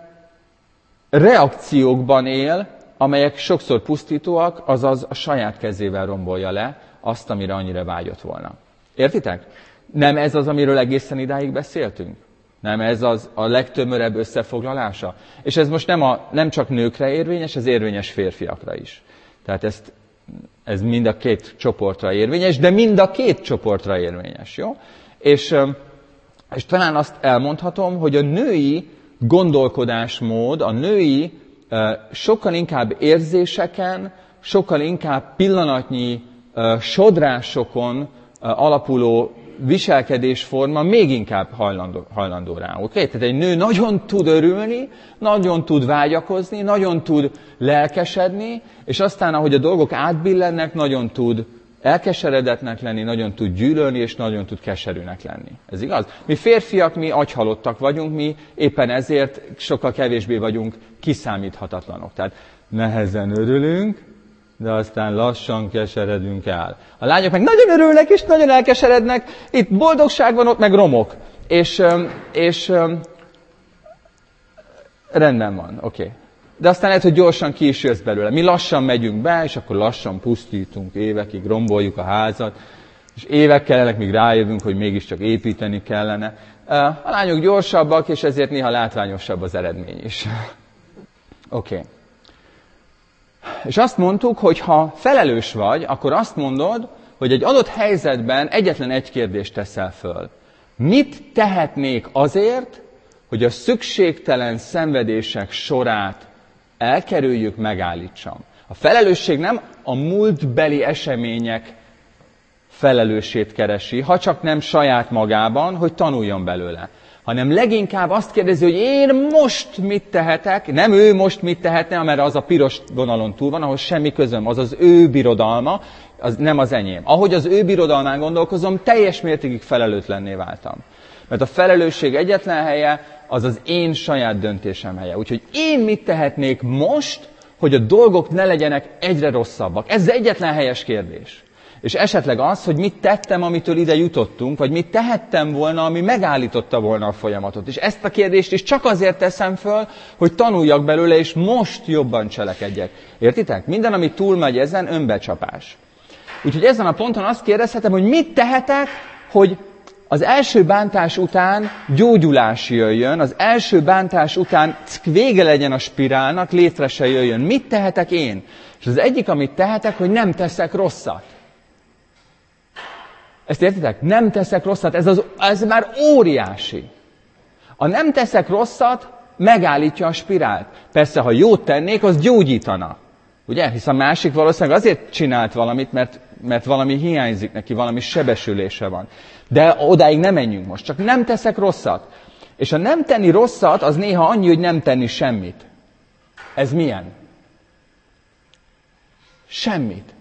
reakciókban él, amelyek sokszor pusztítóak, azaz a saját kezével rombolja le azt, amire annyira vágyott volna. Értitek? Nem ez az, amiről egészen idáig beszéltünk? Nem ez az a legtömörebb összefoglalása? És ez most nem, a, nem csak nőkre érvényes, ez érvényes férfiakra is. Tehát ezt, ez mind a két csoportra érvényes, de mind a két csoportra érvényes, jó? És, és talán azt elmondhatom, hogy a női gondolkodásmód, a női sokkal inkább érzéseken, sokkal inkább pillanatnyi sodrásokon alapuló viselkedésforma még inkább hajlandó, hajlandó rá. Okay? Tehát egy nő nagyon tud örülni, nagyon tud vágyakozni, nagyon tud lelkesedni, és aztán, ahogy a dolgok átbillennek, nagyon tud elkeseredetnek lenni, nagyon tud gyűlölni, és nagyon tud keserűnek lenni. Ez igaz? Mi férfiak, mi agyhalottak vagyunk, mi éppen ezért sokkal kevésbé vagyunk kiszámíthatatlanok. Tehát nehezen örülünk, de aztán lassan keseredünk el. A lányok meg nagyon örülnek, és nagyon elkeserednek, itt boldogság van, ott meg romok. És, és rendben van, oké. Okay. De aztán lehet, hogy gyorsan ki is jössz belőle. Mi lassan megyünk be, és akkor lassan pusztítunk évekig, romboljuk a házat, és évek kellenek, míg rájövünk, hogy mégiscsak építeni kellene. A lányok gyorsabbak, és ezért néha látványosabb az eredmény is. Oké. Okay. És azt mondtuk, hogy ha felelős vagy, akkor azt mondod, hogy egy adott helyzetben egyetlen egy kérdést teszel föl. Mit tehetnék azért, hogy a szükségtelen szenvedések sorát elkerüljük, megállítsam? A felelősség nem a múltbeli események felelősét keresi, ha csak nem saját magában, hogy tanuljon belőle, hanem leginkább azt kérdezi, hogy én most mit tehetek, nem ő most mit tehetne, mert az a piros vonalon túl van, ahhoz semmi közöm, az az ő birodalma, az nem az enyém. Ahogy az ő birodalmán gondolkozom, teljes mértékig felelőtlenné váltam. Mert a felelősség egyetlen helye, az az én saját döntésem helye. Úgyhogy én mit tehetnék most, hogy a dolgok ne legyenek egyre rosszabbak? Ez az egyetlen helyes kérdés. És esetleg az, hogy mit tettem, amitől ide jutottunk, vagy mit tehettem volna, ami megállította volna a folyamatot. És ezt a kérdést is csak azért teszem föl, hogy tanuljak belőle, és most jobban cselekedjek. Értitek? Minden, ami túlmegy ezen, önbecsapás. Úgyhogy ezen a ponton azt kérdezhetem, hogy mit tehetek, hogy az első bántás után gyógyulás jöjjön, az első bántás után vége legyen a spirálnak, létre se jöjjön. Mit tehetek én? És az egyik, amit tehetek, hogy nem teszek rosszat. Ezt értitek? Nem teszek rosszat. Ez, az, ez már óriási. A nem teszek rosszat megállítja a spirált. Persze, ha jót tennék, az gyógyítana. Ugye? Hisz a másik valószínűleg azért csinált valamit, mert, mert valami hiányzik neki, valami sebesülése van. De odáig nem menjünk most. Csak nem teszek rosszat. És a nem tenni rosszat, az néha annyi, hogy nem tenni semmit. Ez milyen? Semmit.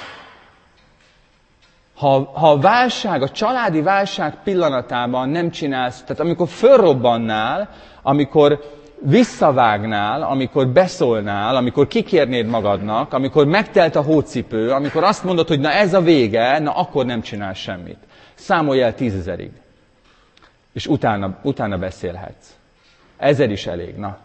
Ha, ha a válság, a családi válság pillanatában nem csinálsz, tehát amikor fölrobbannál, amikor visszavágnál, amikor beszólnál, amikor kikérnéd magadnak, amikor megtelt a hócipő, amikor azt mondod, hogy na ez a vége, na akkor nem csinálsz semmit. Számolj el tízezerig. És utána, utána beszélhetsz. Ezer is elég, na.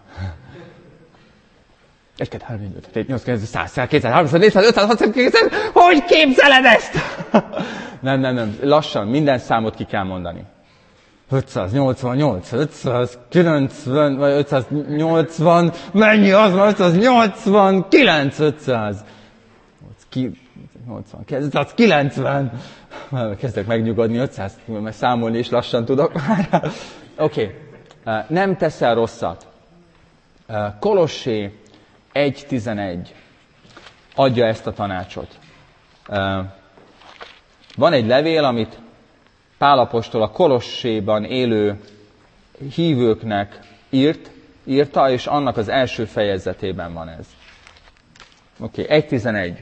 Egy, kettő, három, négy, öt, hét, nyolc, kilenc, száz, kétszáz, háromszáz, négyszáz, ötszáz, hatszáz, kétszáz, hogy képzeled ezt? Nem, nem, nem, lassan, minden számot ki kell mondani. ötszáznyolcvannyolc, ötszázkilencven, vagy ötszáznyolcvan, mennyi az van? ötszáznyolcvankilenc, ötszáz, ötszázkilencven, kezdek megnyugodni, ötszáz, mert számolni is lassan tudok már. Oké, okay. Nem teszel rosszat. Kolossé egy tizenegy adja ezt a tanácsot. Van egy levél, amit Pál apostol a Kolosséban élő hívőknek írt, írta, és annak az első fejezetében van ez. Oké, okay, egy tizenegy.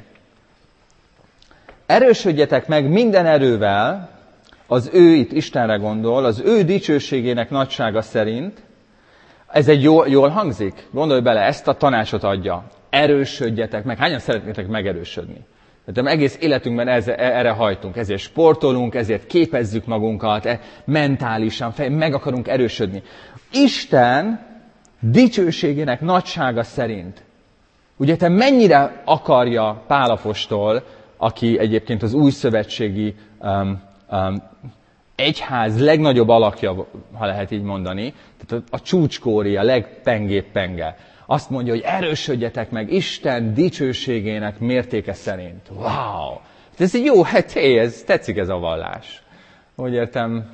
Erősödjetek meg minden erővel, az ő, itt Istenre gondol, az ő dicsőségének nagysága szerint. Ez egy jól, jól hangzik? Gondolj bele, ezt a tanácsot adja. Erősödjetek meg. Hányan szeretnétek megerősödni? Tehát egész életünkben ez, erre hajtunk, ezért sportolunk, ezért képezzük magunkat, mentálisan, meg akarunk erősödni. Isten dicsőségének nagysága szerint. Ugye te mennyire akarja Pál apostol, aki egyébként az új szövetségi um, um, egyház legnagyobb alakja, ha lehet így mondani, tehát a, a csúcskóri, a legpengébb penge. Azt mondja, hogy erősödjetek meg Isten dicsőségének mértéke szerint. Wow! Ez egy jó, hát hé, ez, tetszik ez a vallás. Úgy értem.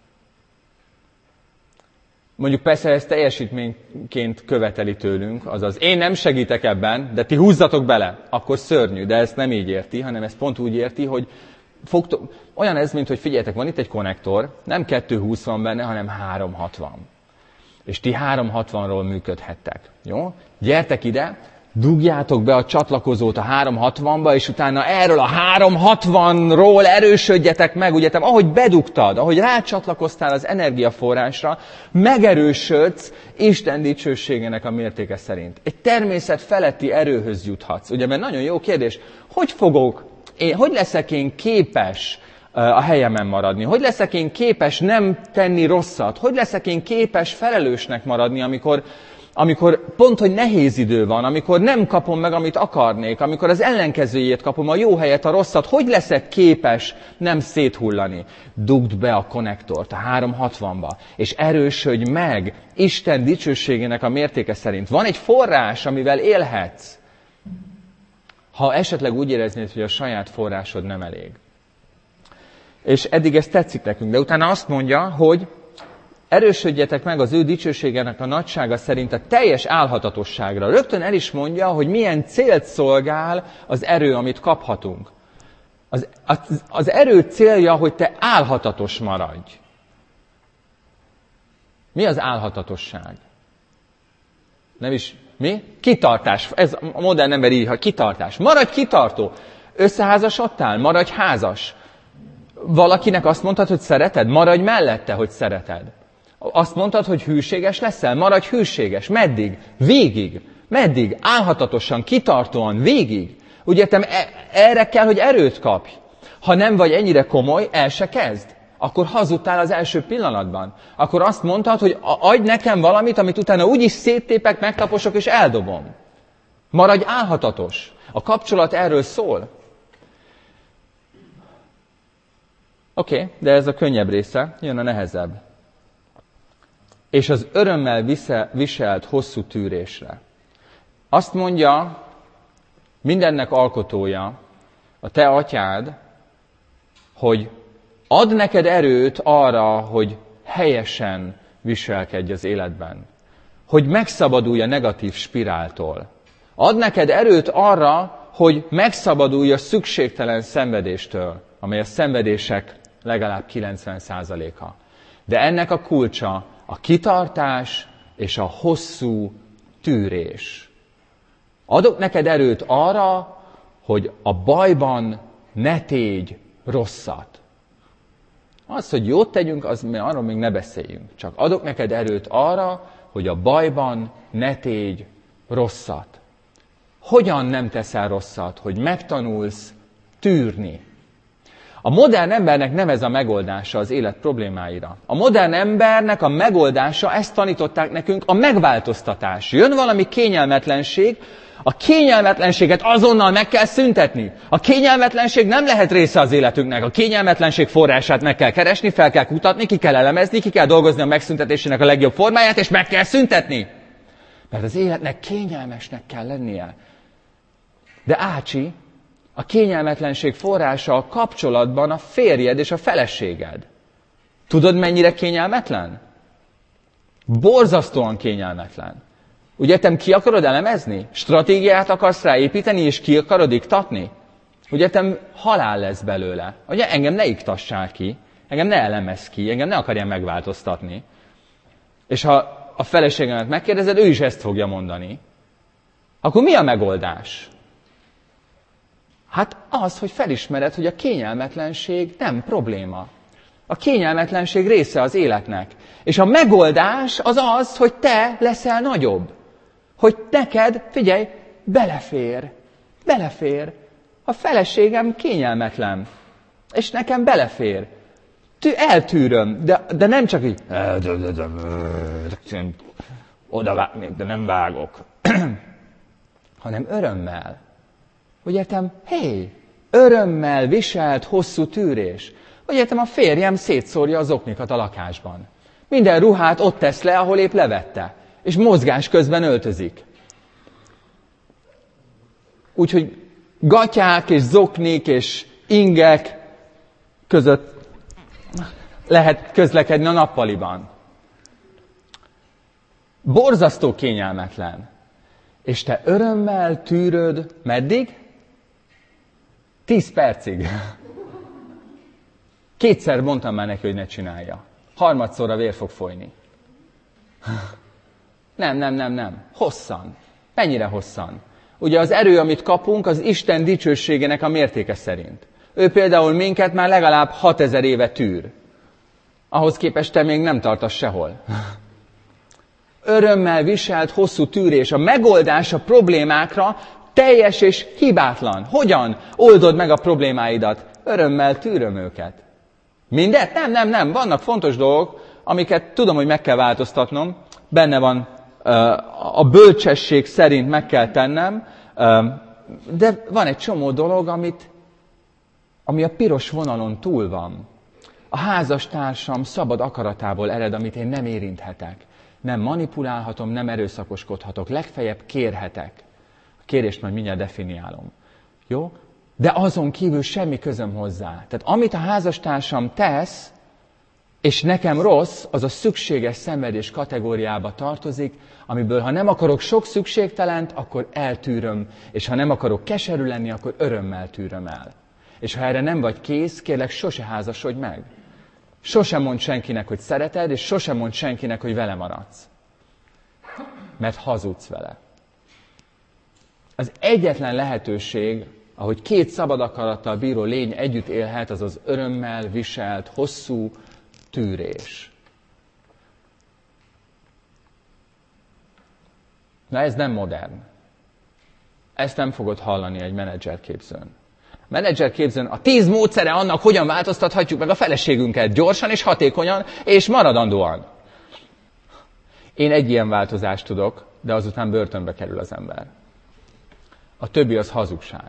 Mondjuk persze ez teljesítményként követeli tőlünk, azaz én nem segítek ebben, de ti húzzatok bele, akkor szörnyű, de ezt nem így érti, hanem ezt pont úgy érti, hogy fogtok, olyan ez, mint hogy figyeljetek, van itt egy konnektor, nem kétszázhúsz van benne, hanem háromszázhatvan. És ti háromszázhatvanról működhettek. Jó? Gyertek ide, dugjátok be a csatlakozót a háromszázhatvanba, és utána erről a háromszázhatvanról erősödjetek meg. Ugye, te, ahogy bedugtad, ahogy rácsatlakoztál az energiaforrásra, megerősödsz Isten dicsőségének a mértéke szerint. Egy természet feletti erőhöz juthatsz. Ugye, mert nagyon jó kérdés, hogy fogok, én, hogy leszek én képes a helyemen maradni? Hogy leszek én képes nem tenni rosszat? Hogy leszek én képes felelősnek maradni, amikor, amikor pont, hogy nehéz idő van, amikor nem kapom meg, amit akarnék, amikor az ellenkezőjét kapom, a jó helyet, a rosszat? Hogy leszek képes nem széthullani? Dugd be a konnektort a háromszázhatvanba, és erősödj meg Isten dicsőségének a mértéke szerint. Van egy forrás, amivel élhetsz, ha esetleg úgy éreznéd, hogy a saját forrásod nem elég. És eddig ez tetszik nekünk, de utána azt mondja, hogy erősödjetek meg az ő dicsőségének a nagysága szerint a teljes álhatatosságra. Rögtön el is mondja, hogy milyen célt szolgál az erő, amit kaphatunk. Az, az, az erő célja, hogy te álhatatos maradj. Mi az álhatatosság? Nem is, mi? Kitartás. Ez a modern ember így, ha kitartás. Maradj kitartó. Összeházasodtál? Maradj házas. Valakinek azt mondtad, hogy szereted? Maradj mellette, hogy szereted. Azt mondtad, hogy hűséges leszel? Maradj hűséges. Meddig? Végig. Meddig? Álhatatosan, kitartóan, végig. Ugye te erre kell, hogy erőt kapj. Ha nem vagy ennyire komoly, el se kezd. Akkor hazudtál az első pillanatban. Akkor azt mondtad, hogy adj nekem valamit, amit utána úgyis széttépek, megtaposok és eldobom. Maradj álhatatos. A kapcsolat erről szól. Oké, okay, de ez a könnyebb része, jön a nehezebb. És az örömmel viselt hosszú tűrésre. Azt mondja mindennek alkotója, a te atyád, hogy ad neked erőt arra, hogy helyesen viselkedj az életben. Hogy megszabadulj a negatív spiráltól. Ad neked erőt arra, hogy megszabadulj a szükségtelen szenvedéstől, amely a szenvedések legalább kilencven százaléka. De ennek a kulcsa a kitartás és a hosszú tűrés. Adok neked erőt arra, hogy a bajban ne tégy rosszat. Az, hogy jót tegyünk, az, arról még ne beszéljünk. Csak adok neked erőt arra, hogy a bajban ne tégy rosszat. Hogyan nem teszel rosszat? Hogy megtanulsz tűrni. A modern embernek nem ez a megoldása az élet problémáira. A modern embernek a megoldása, ezt tanították nekünk, a megváltoztatás. Jön valami kényelmetlenség, a kényelmetlenséget azonnal meg kell szüntetni. A kényelmetlenség nem lehet része az életünknek. A kényelmetlenség forrását meg kell keresni, fel kell kutatni, ki kell elemezni, ki kell dolgozni a megszüntetésének a legjobb formáját, és meg kell szüntetni. Mert az életnek kényelmesnek kell lennie. De Ácsi, a kényelmetlenség forrása a kapcsolatban a férjed és a feleséged. Tudod, mennyire kényelmetlen? Borzasztóan kényelmetlen. Ugye te ki akarod elemezni? Stratégiát akarsz ráépíteni, és ki akarod iktatni? Ugye te halál lesz belőle. Ugye engem ne iktassál ki, engem ne elemezz ki, engem ne akarjál megváltoztatni. És ha a feleségemet megkérdezed, ő is ezt fogja mondani. Akkor mi a megoldás? Hát az, hogy felismered, hogy a kényelmetlenség nem probléma. A kényelmetlenség része az életnek. És a megoldás az az, hogy te leszel nagyobb. Hogy neked, figyelj, belefér. Belefér. A feleségem kényelmetlen. És nekem belefér. Tű, eltűröm, de, de nem csak így, oda vágnék, de nem vágok. Hanem örömmel. Úgy értem, hé, örömmel viselt hosszú tűrés. Úgy értem, a férjem szétszórja az oknikat a lakásban. Minden ruhát ott tesz le, ahol épp levette. És mozgás közben öltözik. Úgyhogy gatyák és zoknik és ingek között lehet közlekedni a nappaliban. Borzasztó kényelmetlen. És te örömmel tűröd, meddig? Tíz percig. Kétszer mondtam már neki, hogy ne csinálja. Harmadszorra vér fog folyni. Nem, nem, nem, nem. Hosszan. Mennyire hosszan? Ugye az erő, amit kapunk, az Isten dicsőségének a mértéke szerint. Ő például minket már legalább hatezer éve tűr. Ahhoz képest te még nem tartasz sehol. Örömmel viselt hosszú tűrés. A megoldás a problémákra teljes és hibátlan. Hogyan oldod meg a problémáidat? Örömmel tűröm őket. Mindet? Nem, nem, nem. Vannak fontos dolgok, amiket tudom, hogy meg kell változtatnom. Benne van a bölcsesség szerint meg kell tennem, de van egy csomó dolog, amit, ami a piros vonalon túl van. A házastársam szabad akaratából ered, amit én nem érinthetek. Nem manipulálhatom, nem erőszakoskodhatok, legfeljebb kérhetek. A kérést majd mindjárt definiálom. Jó? De azon kívül semmi közöm hozzá. Tehát amit a házastársam tesz, és nekem rossz, az a szükséges szenvedés kategóriába tartozik, amiből ha nem akarok sok szükségtelent, akkor eltűröm, és ha nem akarok keserű lenni, akkor örömmel tűröm el. És ha erre nem vagy kész, kérlek, sose házasodj meg. Sose mondd senkinek, hogy szereted, és sose mondd senkinek, hogy vele maradsz. Mert hazudsz vele. Az egyetlen lehetőség, ahogy két szabad akarattal bíró lény együtt élhet, az az örömmel viselt, hosszú tűrés. Na ez nem modern. Ezt nem fogod hallani egy menedzserképzőn. Menedzserképzőn a tíz módszere annak, hogyan változtathatjuk meg a feleségünket gyorsan és hatékonyan és maradandóan. Én egy ilyen változást tudok, de azután börtönbe kerül az ember. A többi az hazugság.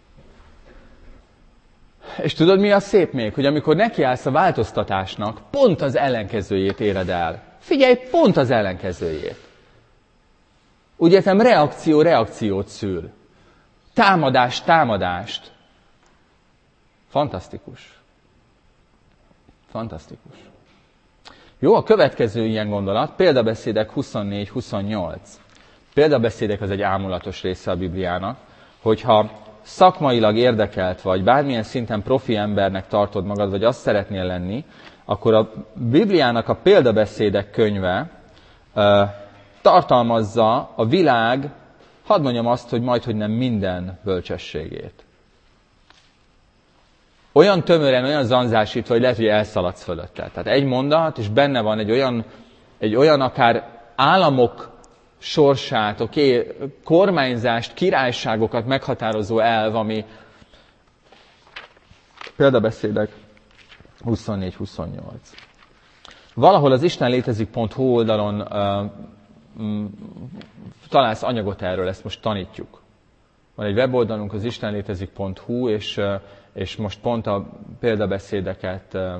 És tudod, mi a szép még? Hogy amikor nekiállsz a változtatásnak, pont az ellenkezőjét éred el. Figyelj, pont az ellenkezőjét. Úgy értem, reakció reakciót szül. Támadás támadást. Fantasztikus. Fantasztikus. Jó, a következő ilyen gondolat, példabeszédek huszonnégy huszonnyolc. Példabeszédek az egy ámulatos része a Bibliának, hogyha szakmailag érdekelt vagy, bármilyen szinten profi embernek tartod magad, vagy azt szeretnél lenni, akkor a Bibliának a példabeszédek könyve uh, tartalmazza a világ, hadd mondjam azt, hogy majdhogy nem minden bölcsességét. Olyan tömören, olyan zanzásítva, hogy lehet, hogy elszaladsz fölötte. Tehát egy mondat, és benne van egy olyan, egy olyan akár államok sorsát, oké, okay, kormányzást, királyságokat meghatározó elv, ami példabeszédek huszonnégy huszonnyolc. Valahol az istenlétezik pont hu oldalon uh, m, találsz anyagot erről, ezt most tanítjuk. Van egy weboldalunk, az istenlétezik pont hu, és, uh, és most pont a példabeszédeket, uh,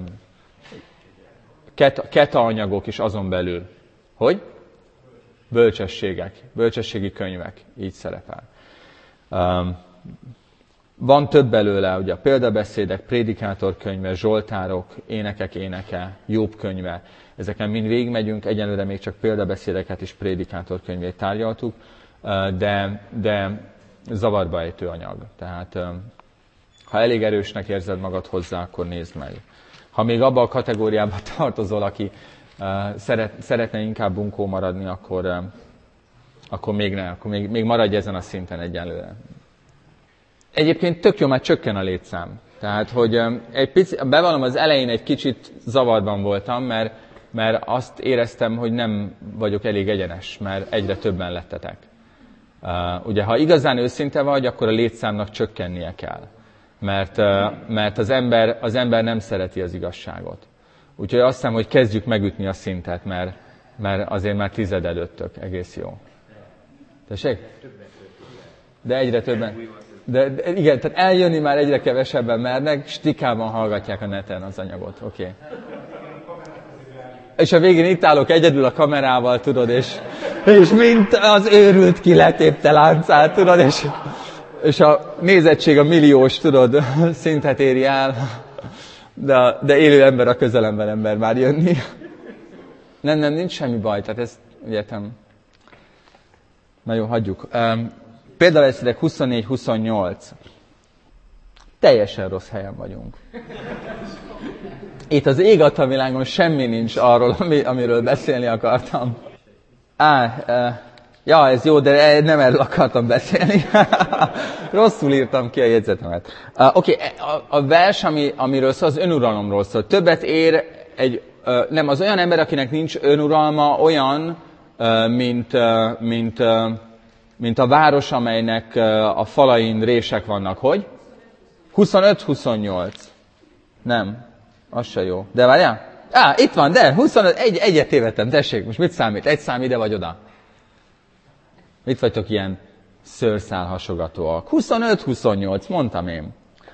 ket, keta anyagok is azon belül. Hogy? Bölcsességek, bölcsességi könyvek, így szerepel. Um, van több belőle, ugye a példabeszédek, prédikátor könyve, zsoltárok, énekek éneke, Jobb könyve. Ezeken mind végigmegyünk, egyelőre még csak példabeszédeket és prédikátor könyvét tárgyaltuk, de, de zavarba ejtő anyag. Tehát ha elég erősnek érzed magad hozzá, akkor nézd meg. Ha még abban a kategóriában tartozol, aki szeret, szeretne inkább bunkó maradni, akkor, akkor még ne, akkor még, még maradj ezen a szinten egyelőre. Egyébként tök jó, mert csökken a létszám. Tehát, hogy egy pici, bevallom, az elején egy kicsit zavarban voltam, mert, mert azt éreztem, hogy nem vagyok elég egyenes, mert egyre többen lettetek. Uh, ugye, ha igazán őszinte vagy, akkor a létszámnak csökkennie kell. Mert, uh, mert az, ember, az ember nem szereti az igazságot. Úgyhogy azt hiszem, hogy kezdjük megütni a szintet, mert, mert azért már tized előttök. Egész jó. Tessék? De egyre többen. De, de igen, tehát eljönni már egyre kevesebben mernek, stikában hallgatják a neten az anyagot. Oké. Okay. És a végén itt állok egyedül a kamerával, tudod, és, és mint az őrült ki letépte láncát, tudod, és, és a nézettség a milliós, tudod, szintet éri el, de, de élő ember a közelemben nem mer már jönni. Nem, nem, nincs semmi baj, tehát ezt egyetem. Na jó, hagyjuk. Um, Példabeszédek huszonnégy huszonnyolc. Teljesen rossz helyen vagyunk. Itt az ég adta világon semmi nincs arról, ami, amiről beszélni akartam. Á, e, ja, ez jó, de nem erről akartam beszélni. Rosszul írtam ki a jegyzetemet. Uh, Oké, okay, a, a vers, ami, amiről szól, az önuralomról szól. Többet ér egy, uh, nem, az olyan ember, akinek nincs önuralma, olyan, uh, mint, uh, mint uh, mint a város, amelynek a falain rések vannak. Hogy? huszonöt huszonnyolc. Nem, az se jó. De várjál? Á, itt van, de huszonöt, egy, egyet tévedtem, tessék, most mit számít? Egy szám ide vagy oda? Mit vagytok ilyen szőrszál hasogatóak? huszonöt huszonnyolc, mondtam én.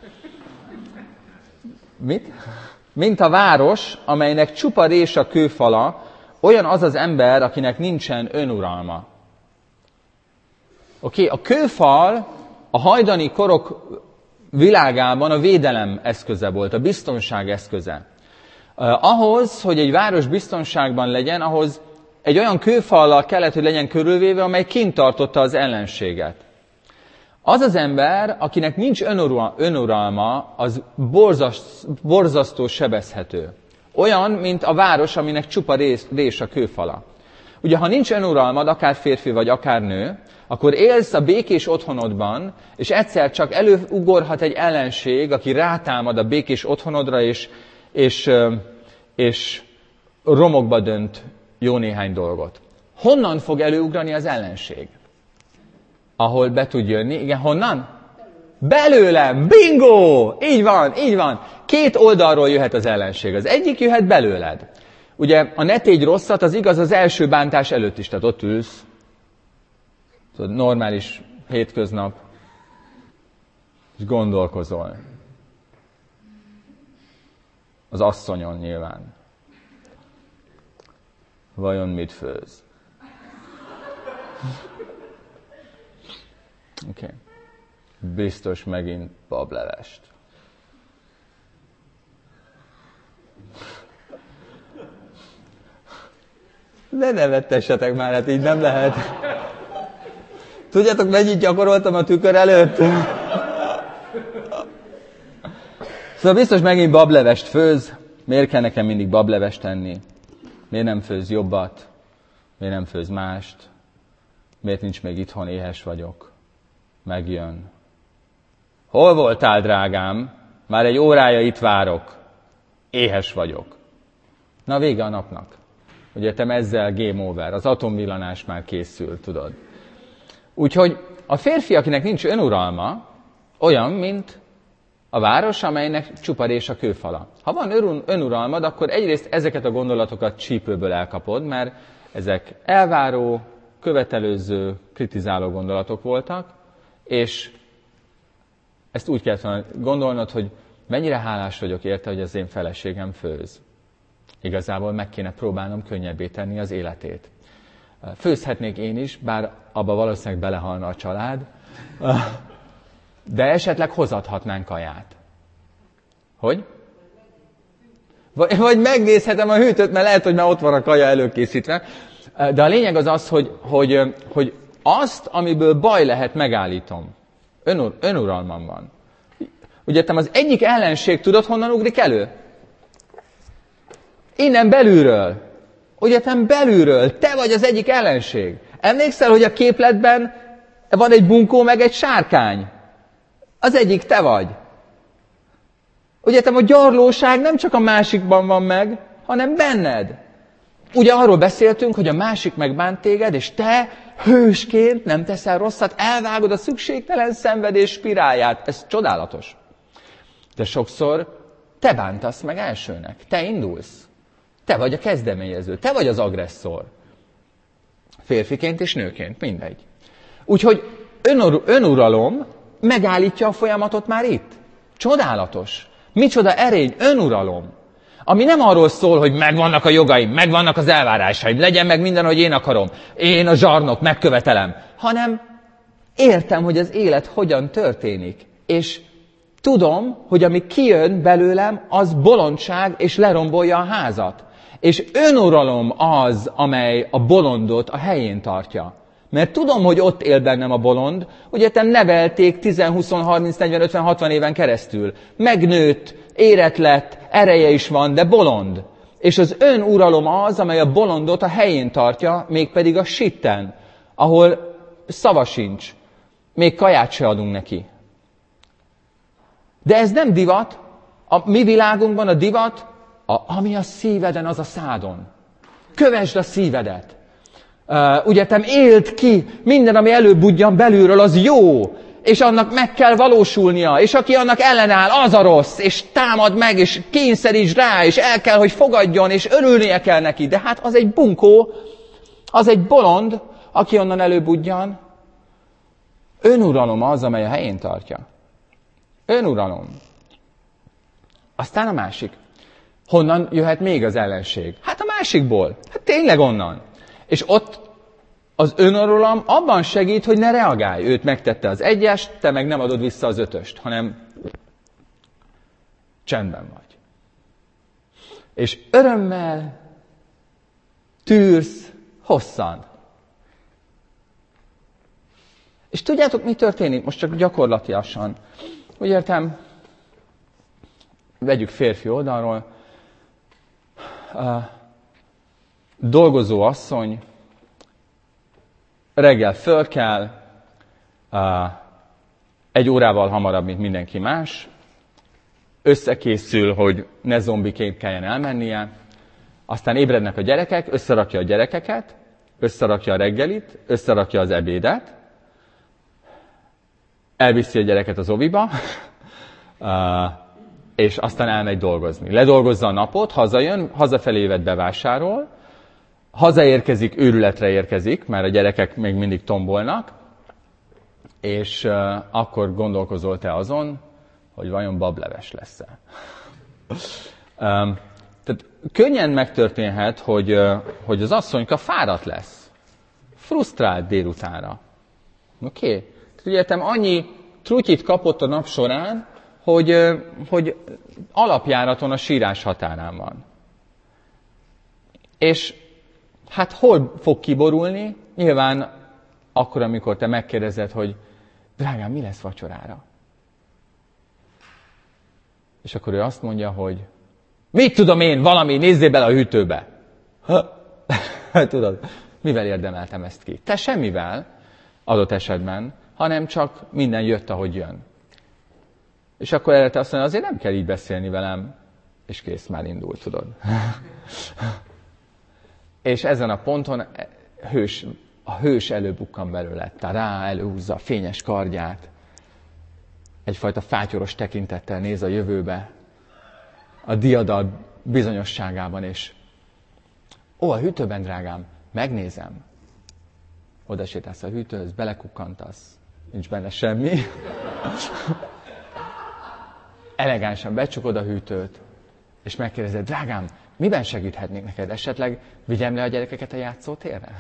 Mit? Mint a város, amelynek csupa rés a kőfala, olyan az az ember, akinek nincsen önuralma. Oké, okay, a kőfal a hajdani korok világában a védelem eszköze volt, a biztonság eszköze. Uh, ahhoz, hogy egy város biztonságban legyen, ahhoz egy olyan kőfallal kellett, hogy legyen körülvéve, amely kint tartotta az ellenséget. Az az ember, akinek nincs önuralma, önuralma az borzaszt, borzasztó sebezhető. Olyan, mint a város, aminek csupa rés, rés a kőfala. Ugye, ha nincs önuralmad, akár férfi vagy akár nő, akkor élsz a békés otthonodban, és egyszer csak előugorhat egy ellenség, aki rátámad a békés otthonodra, és, és, és romokba dönt jó néhány dolgot. Honnan fog előugrani az ellenség? Ahol be tud jönni. Igen, honnan? Belőlem! Bingo! Így van, így van. Két oldalról jöhet az ellenség. Az egyik jöhet belőled. Ugye a ne tégy rosszat, az igaz az első bántás előtt is. Tehát ott ülsz. Tudod, normális hétköznap, és gondolkozol. Az asszonyon nyilván. Vajon mit főz? Oké. Okay. Biztos megint bablevest. Ne nevettessetek már, hát így nem lehet. Tudjátok, mennyit gyakoroltam a tükör előtt? Szóval biztos megint bablevest főz. Miért kell nekem mindig bablevest tenni? Miért nem főz jobbat? Miért nem főz mást? Miért nincs még itthon, éhes vagyok? Megjön. Hol voltál, drágám? Már egy órája itt várok. Éhes vagyok. Na, vége a napnak. Ugye te ezzel game over, az atomvillanás már készül, tudod. Úgyhogy a férfi, akinek nincs önuralma, olyan, mint a város, amelynek csuparés a kőfala. Ha van önuralmad, akkor egyrészt ezeket a gondolatokat csípőből elkapod, mert ezek elváró, követelőző, kritizáló gondolatok voltak, és ezt úgy kellett volna gondolnod, hogy mennyire hálás vagyok érte, hogy az én feleségem főz. Igazából meg kéne próbálnom könnyebbé tenni az életét. Főzhetnék én is, bár abba valószínűleg belehalna a család, de esetleg hozathatnánk kaját. Hogy? Vagy, vagy megnézhetem a hűtőt, mert lehet, hogy már ott van a kaja előkészítve. De a lényeg az az, hogy, hogy, hogy azt, amiből baj lehet, megállítom. Önur, önuralmam van. Ugye az egyik ellenség, tudod, honnan ugrik elő? Innen belülről. Ugye belülről. Te vagy az egyik ellenség. Emlékszel, hogy a képletben van egy bunkó, meg egy sárkány? Az egyik te vagy. Ugye a gyarlóság nem csak a másikban van meg, hanem benned. Ugye arról beszéltünk, hogy a másik megbánt téged, és te hősként nem teszel rosszat, elvágod a szükségtelen szenvedés spirálját. Ez csodálatos. De sokszor te bántasz meg elsőnek. Te indulsz. Te vagy a kezdeményező. Te vagy az agresszor. Férfiként és nőként. Mindegy. Úgyhogy önur, önuralom megállítja a folyamatot már itt. Csodálatos. Micsoda erény, önuralom. Ami nem arról szól, hogy megvannak a jogaim, megvannak az elvárásaim, legyen meg minden, hogy én akarom, én a zsarnok, megkövetelem, hanem értem, hogy az élet hogyan történik. És tudom, hogy ami kijön belőlem, az bolondság, és lerombolja a házat. És önuralom az, amely a bolondot a helyén tartja. Mert tudom, hogy ott él bennem a bolond, ugye te nevelték tíz, húsz, harminc, negyven, ötven, hatvan éven keresztül. Megnőtt, érett lett, ereje is van, de bolond. És az önuralom az, amely a bolondot a helyén tartja, mégpedig a sitten, ahol szava sincs. Még kaját se adunk neki. De ez nem divat. A mi világunkban a divat, a, ami a szíveden, az a szádon. Kövesd a szívedet. Uh, ugye te éld ki, minden, ami előbudjan belülről, az jó, és annak meg kell valósulnia, és aki annak ellenáll, az a rossz, és támad meg, és kényszeríts rá, és el kell, hogy fogadjon, és örülnie kell neki. De hát az egy bunkó, az egy bolond, aki onnan előbudjan. Önuralom az, amely a helyén tartja. Önuralom. Aztán a másik. Honnan jöhet még az ellenség? Hát a másikból. Hát tényleg onnan. És ott az önuralom abban segít, hogy ne reagálj. Őt megtette az egyest, te meg nem adod vissza az ötöst, hanem csendben vagy. És örömmel tűrsz hosszan. És tudjátok, mi történik? Most csak gyakorlatiasan. Úgy értem, vegyük férfi oldalról, uh, dolgozó asszony, reggel föl kell, uh, egy órával hamarabb, mint mindenki más, összekészül, hogy ne zombiként kelljen elmennie, aztán ébrednek a gyerekek, összerakja a gyerekeket, összerakja a reggelit, összerakja az ebédet, elviszi a gyereket az oviba, uh, és aztán elmegy dolgozni. Ledolgozza a napot, hazajön, hazafelé évet bevásárol, hazaérkezik, őrületre érkezik, mert a gyerekek még mindig tombolnak, és uh, akkor gondolkozol te azon, hogy vajon bableves lesz-e. um, tehát könnyen megtörténhet, hogy, uh, hogy az asszonyka fáradt lesz. Frusztrált délutánra. Oké? Okay? Ugye értem, annyi trutyit kapott a nap során, hogy, uh, hogy alapjáraton a sírás határán van. És hát hol fog kiborulni? Nyilván akkor, amikor te megkérdezed, hogy drágám, mi lesz vacsorára? És akkor ő azt mondja, hogy mit tudom én, valami, nézzél bele a hűtőbe. Tudod, mivel érdemeltem ezt ki? Te semmivel, adott esetben, hanem csak minden jött, ahogy jön. És akkor erre te azt mondja, azért nem kell így beszélni velem, és kész, már indult, tudod. És ezen a ponton hős, a hős előbukkan belőle. Rá előhúzza a fényes kardját. Egyfajta fátyoros tekintettel néz a jövőbe. A diadal bizonyosságában, és ó, a hűtőben, drágám, megnézem. Oda sétálsz a hűtőhöz, belekukkantasz, nincs benne semmi. Elegánsan becsukod a hűtőt, és megkérdezed, drágám, miben segíthetnék neked? Esetleg vigyem le a gyerekeket a játszótérre?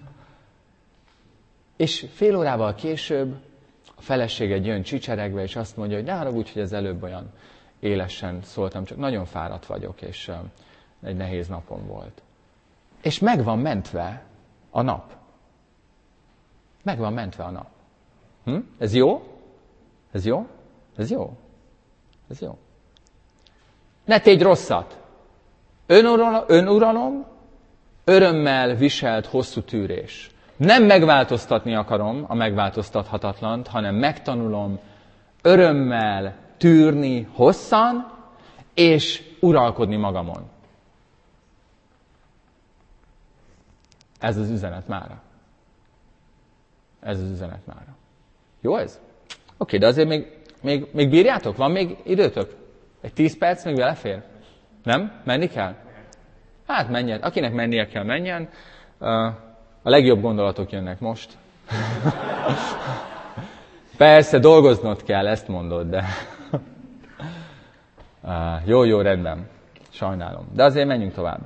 És fél órával később a feleséged jön csicseregve, és azt mondja, hogy ne haragudj, hogy az előbb olyan élesen szóltam, csak nagyon fáradt vagyok, és egy nehéz napom volt. És meg van mentve a nap. Meg van mentve a nap. Hm? Ez jó? Ez jó? Ez jó? Ez jó. Ne tégy rosszat. Önuralom, önuralom, örömmel viselt hosszú tűrés. Nem megváltoztatni akarom a megváltoztathatatlant, hanem megtanulom örömmel tűrni hosszan, és uralkodni magamon. Ez az üzenet mára. Ez az üzenet mára. Jó ez? Oké, de azért még, még, még bírjátok? Van még időtök? Egy tíz perc még belefér? Nem? Menni kell? Hát menjen. Akinek mennie kell, menjen. A legjobb gondolatok jönnek most. Persze, dolgoznod kell, ezt mondod, de... Jó, jó, rendben. Sajnálom. De azért menjünk tovább.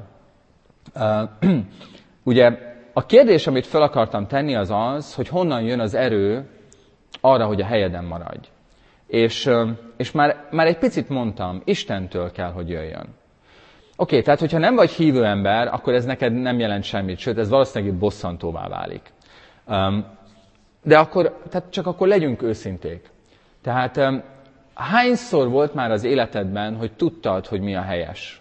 Ugye a kérdés, amit fel akartam tenni, az az, hogy honnan jön az erő arra, hogy a helyeden maradj. És, és már, már egy picit mondtam, Istentől kell, hogy jöjjön. Oké, tehát hogyha nem vagy hívő ember, akkor ez neked nem jelent semmit, sőt, ez valószínűleg bosszantóvá válik. De akkor, tehát csak akkor legyünk őszinték. Tehát hányszor volt már az életedben, hogy tudtad, hogy mi a helyes?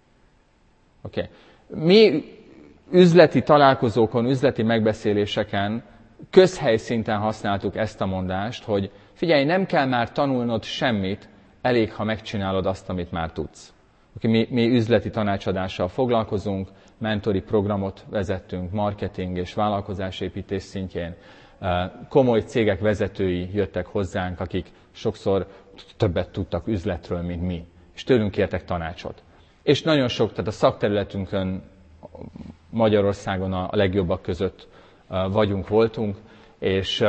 Oké. Mi üzleti találkozókon, üzleti megbeszéléseken közhelyszinten használtuk ezt a mondást, hogy figyelj, nem kell már tanulnod semmit, elég, ha megcsinálod azt, amit már tudsz. Mi, mi üzleti tanácsadással foglalkozunk, mentori programot vezettünk, marketing és vállalkozásépítés szintjén. Komoly cégek vezetői jöttek hozzánk, akik sokszor többet tudtak üzletről, mint mi, és tőlünk kértek tanácsot. És nagyon sok, tehát a szakterületünkön Magyarországon a legjobbak között vagyunk, voltunk, és,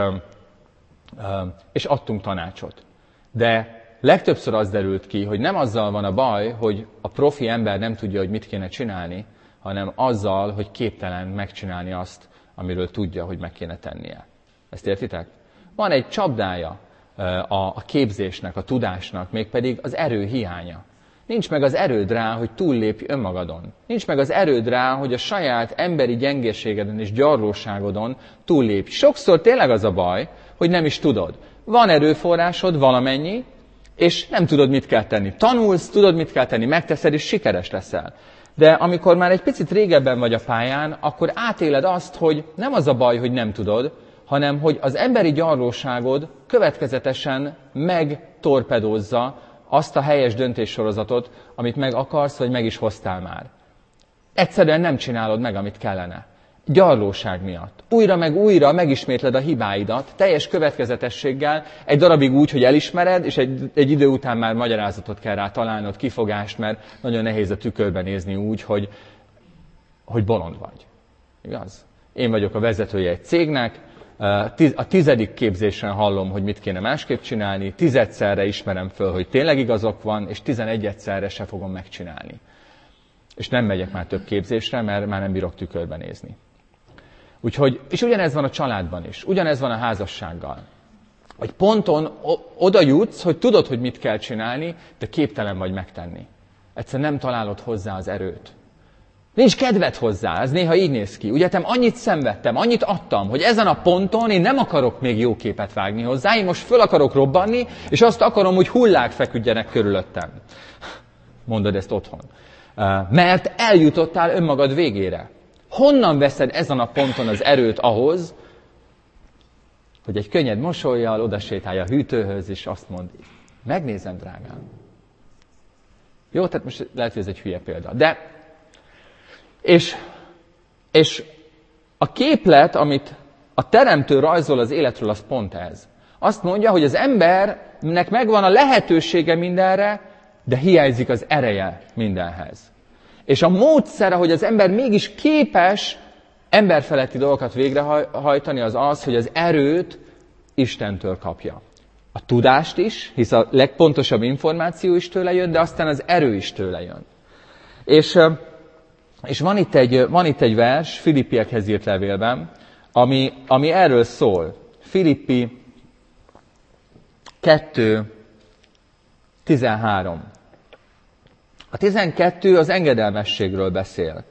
és adtunk tanácsot. De legtöbbször az derült ki, hogy nem azzal van a baj, hogy a profi ember nem tudja, hogy mit kéne csinálni, hanem azzal, hogy képtelen megcsinálni azt, amiről tudja, hogy meg kéne tennie. Ezt értitek? Van egy csapdája a képzésnek, a tudásnak, mégpedig az erő hiánya. Nincs meg az erőd rá, hogy túllépj önmagadon. Nincs meg az erőd rá, hogy a saját emberi gyengeségeden és gyarlóságodon túllépj. Sokszor tényleg az a baj, hogy nem is tudod. Van erőforrásod valamennyi, és nem tudod, mit kell tenni. Tanulsz, tudod, mit kell tenni, megteszed, és sikeres leszel. De amikor már egy picit régebben vagy a pályán, akkor átéled azt, hogy nem az a baj, hogy nem tudod, hanem hogy az emberi gyarlóságod következetesen megtorpedózza azt a helyes döntéssorozatot, amit meg akarsz, vagy meg is hoztál már. Egyszerűen nem csinálod meg, amit kellene. Gyarlóság miatt. Újra meg újra megismétled a hibáidat, teljes következetességgel, egy darabig úgy, hogy elismered, és egy, egy idő után már magyarázatot kell rá találnod, kifogást, mert nagyon nehéz a tükörben nézni úgy, hogy, hogy bolond vagy. Igaz? Én vagyok a vezetője egy cégnek, a tizedik képzésen hallom, hogy mit kéne másképp csinálni, tizedszerre ismerem föl, hogy tényleg igazok van, és tizenegyedszerre se fogom megcsinálni. És nem megyek már több képzésre, mert már nem bírok tükörben nézni. Úgyhogy, és ugyanez van a családban is, ugyanez van a házassággal. Hogy ponton oda jutsz, hogy tudod, hogy mit kell csinálni, de képtelen vagy megtenni. Egyszerűen nem találod hozzá az erőt. Nincs kedved hozzá, ez néha így néz ki. Ugye, annyit szenvedtem, annyit adtam, hogy ezen a ponton én nem akarok még jó képet vágni hozzá, én most föl akarok robbanni, és azt akarom, hogy hullák feküdjenek körülöttem. Mondod ezt otthon. Mert eljutottál önmagad végére. Honnan veszed ezen a ponton az erőt ahhoz, hogy egy könnyed mosollyal odasétálj a hűtőhöz, és azt mond, megnézem, drágám. Jó, tehát most lehet, hogy ez egy hülye példa. De, és, És a képlet, amit a teremtő rajzol az életről, az pont ez. Azt mondja, hogy az embernek megvan a lehetősége mindenre, de hiányzik az ereje mindenhez. És a módszer, hogy az ember mégis képes emberfeletti dolgokat végrehajtani, az az, hogy az erőt Istentől kapja. A tudást is, hisz a legpontosabb információ is tőle jön, de aztán az erő is tőle jön. És, és van, itt egy, van itt egy vers, Filippiekhez írt levélben, ami, ami erről szól. Filippi kettő tizenhárom. A tizenkettő az engedelmességről beszél.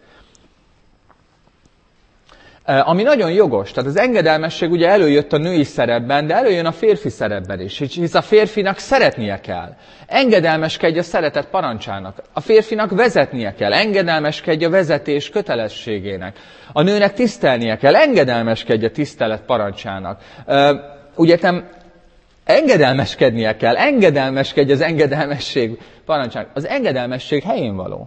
Ami nagyon jogos. Tehát az engedelmesség ugye előjött a női szerepben, de előjön a férfi szerepben is. Hisz a férfinak szeretnie kell. Engedelmeskedj a szeretet parancsának. A férfinak vezetnie kell. Engedelmeskedj a vezetés kötelességének. A nőnek tisztelnie kell. Engedelmeskedj a tisztelet parancsának. Ugye te engedelmeskednie kell. Engedelmeskedj az engedelmesség parancsának. Az engedelmesség helyén való.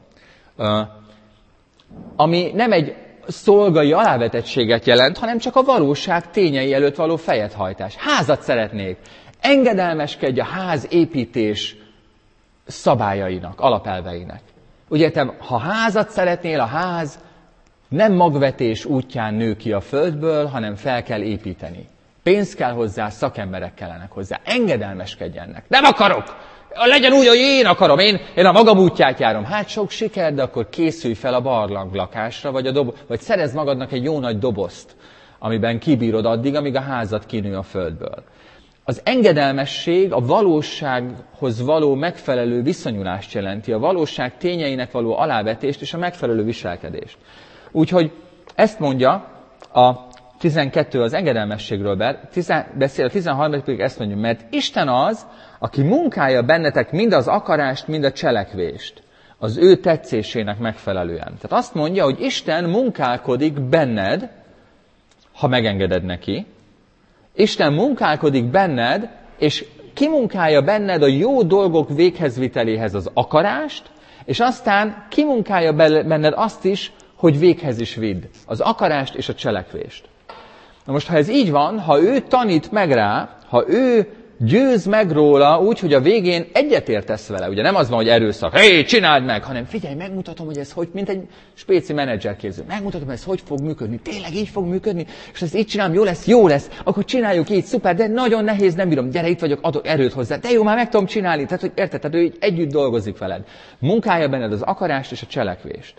Ami nem egy szolgai alávetettséget jelent, hanem csak a valóság tényei előtt való fejethajtás. Házat szeretnék. Engedelmeskedj a ház építés szabályainak, alapelveinek. Ugye te, ha házat szeretnél, a ház nem magvetés útján nő ki a földből, hanem fel kell építeni. Pénz kell hozzá, szakemberek kellenek hozzá. Engedelmeskedj ennek. Nem akarok! Legyen úgy, hogy én akarom, én, én a magam útját járom. Hát sok siker, de akkor készülj fel a barlanglakásra, vagy, a dobo- vagy szerezd magadnak egy jó nagy dobozt, amiben kibírod addig, amíg a házat kinő a földből. Az engedelmesség a valósághoz való megfelelő viszonyulást jelenti, a valóság tényeinek való alávetést és a megfelelő viselkedést. Úgyhogy ezt mondja a tizenkettő az engedelmességről beszél, a tizenharmadik pedig ezt mondja, mert Isten az, aki munkálja bennetek mind az akarást, mind a cselekvést, az ő tetszésének megfelelően. Tehát azt mondja, hogy Isten munkálkodik benned, ha megengeded neki. Isten munkálkodik benned, és kimunkálja benned a jó dolgok véghezviteléhez az akarást, és aztán kimunkálja benned azt is, hogy véghez is vidd, az akarást és a cselekvést. Na most, ha ez így van, ha ő tanít meg rá, ha ő győz meg róla úgy, hogy a végén egyetértesz vele. Ugye nem az van, hogy erőszak, hé, csináld meg, hanem figyelj, megmutatom, hogy ez hogy, mint egy spéci menedzserkéző. Megmutatom, hogy ez hogy fog működni. Tényleg így fog működni? És ezt így csinálom, jó lesz, jó lesz. Akkor csináljuk így, szuper, de nagyon nehéz, nem bírom. Gyere, itt vagyok, adok erőt hozzá. De jó, már meg tudom csinálni. Tehát, hogy érted, tehát ő így együtt dolgozik veled. Munkálja benned az akarást és a cselekvést.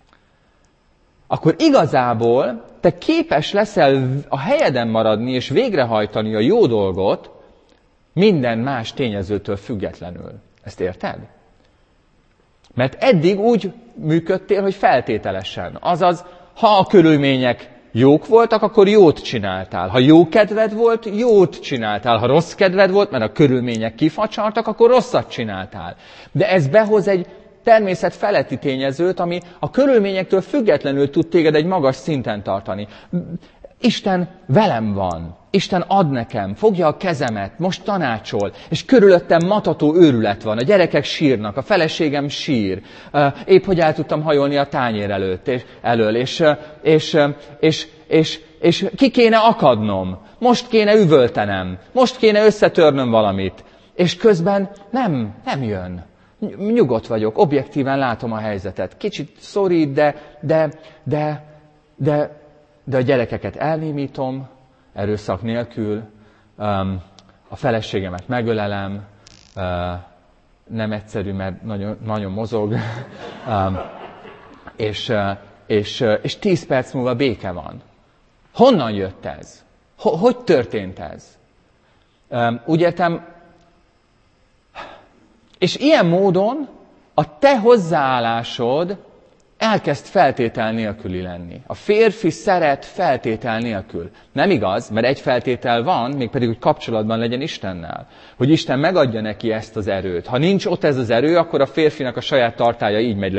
Akkor igazából te képes leszel a helyeden maradni és végrehajtani a jó dolgot, minden más tényezőtől függetlenül. Ezt érted? Mert eddig úgy működtél, hogy feltételesen. Azaz, ha a körülmények jók voltak, akkor jót csináltál. Ha jó kedved volt, jót csináltál. Ha rossz kedved volt, mert a körülmények kifacsartak, akkor rosszat csináltál. De ez behoz egy természet feletti tényezőt, ami a körülményektől függetlenül tud téged egy magas szinten tartani. Isten velem van. Isten ad nekem, fogja a kezemet, most tanácsol, és körülöttem matató őrület van, a gyerekek sírnak, a feleségem sír, épp hogy el tudtam hajolni a tányér előtt, és, elől, és, és, és, és, és ki kéne akadnom, most kéne üvöltenem, most kéne összetörnöm valamit, és közben nem, nem jön. Nyugodt vagyok, objektíven látom a helyzetet. Kicsit szorít, de, de, de, de, de a gyerekeket elnémítom, erőszak nélkül, a feleségemet megölelem, nem egyszerű, mert nagyon, nagyon mozog, és, és, és tíz perc múlva béke van. Honnan jött ez? Hogy történt ez? Úgy értem, és ilyen módon a te hozzáállásod elkezd feltétel nélküli lenni. A férfi szeret feltétel nélkül. Nem igaz, mert egy feltétel van, mégpedig, hogy kapcsolatban legyen Istennel. Hogy Isten megadja neki ezt az erőt. Ha nincs ott ez az erő, akkor a férfinak a saját tartálya így megy le.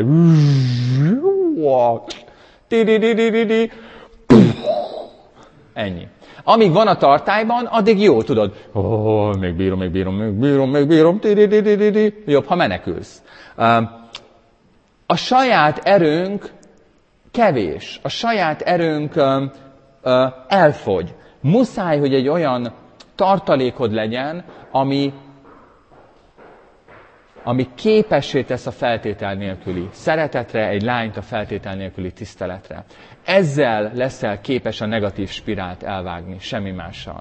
Ennyi. Amíg van a tartályban, addig jó, tudod. Oh, még bírom, még bírom, még bírom, még bírom. Jobb, ha menekülsz. A saját erőnk kevés, a saját erőnk ö, ö, elfogy. Muszáj, hogy egy olyan tartalékod legyen, ami, ami képessé tesz a feltétel nélküli szeretetre, egy lányt a feltétel nélküli tiszteletre. Ezzel leszel képes a negatív spirált elvágni, semmi mással.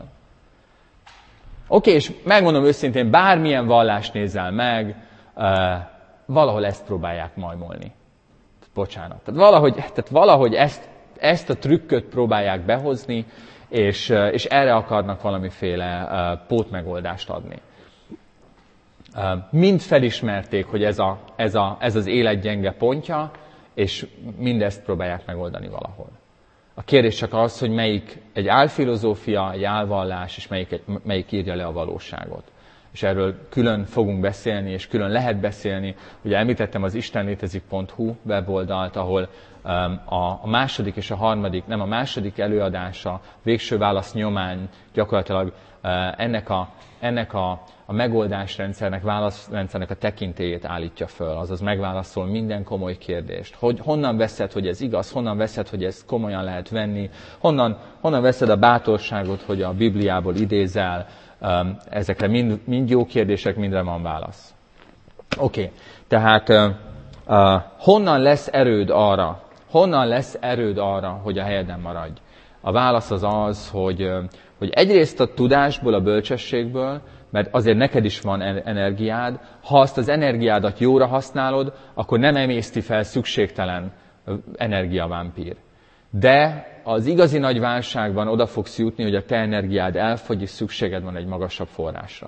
Oké, és megmondom őszintén, bármilyen vallást nézel meg, uh, valahol ezt próbálják majmolni. Bocsánat. Tehát valahogy, tehát valahogy ezt, ezt a trükköt próbálják behozni, és, uh, és erre akarnak valamiféle uh, pótmegoldást adni. Uh, mind felismerték, hogy ez, a, ez, a, ez az élet gyenge pontja, és mindezt próbálják megoldani valahol. A kérdés csak az, hogy melyik egy álfilozófia, egy álvallás, és melyik, melyik írja le a valóságot. És erről külön fogunk beszélni, és külön lehet beszélni. Ugye említettem az istenlétezik pont hu weboldalt, ahol um, a, a második és a harmadik, nem a második előadása, végső válasz nyomán gyakorlatilag uh, ennek a, ennek a a megoldásrendszernek, válaszrendszernek a tekintélyét állítja föl, azaz megválaszol minden komoly kérdést. Hogy honnan veszed, hogy ez igaz, honnan veszed, hogy ezt komolyan lehet venni, honnan, honnan veszed a bátorságot, hogy a Bibliából idézel, ezekre mind, mind jó kérdések, mindre van válasz. Oké, okay. Tehát uh, uh, honnan lesz erőd arra, honnan lesz erőd arra, hogy a helyeden maradj? A válasz az az, hogy, uh, hogy egyrészt a tudásból, a bölcsességből, mert azért neked is van energiád, ha azt az energiádat jóra használod, akkor nem emészti fel szükségtelen energiavámpír. De az igazi nagy válságban oda fogsz jutni, hogy a te energiád elfogy, és szükséged van egy magasabb forrásra.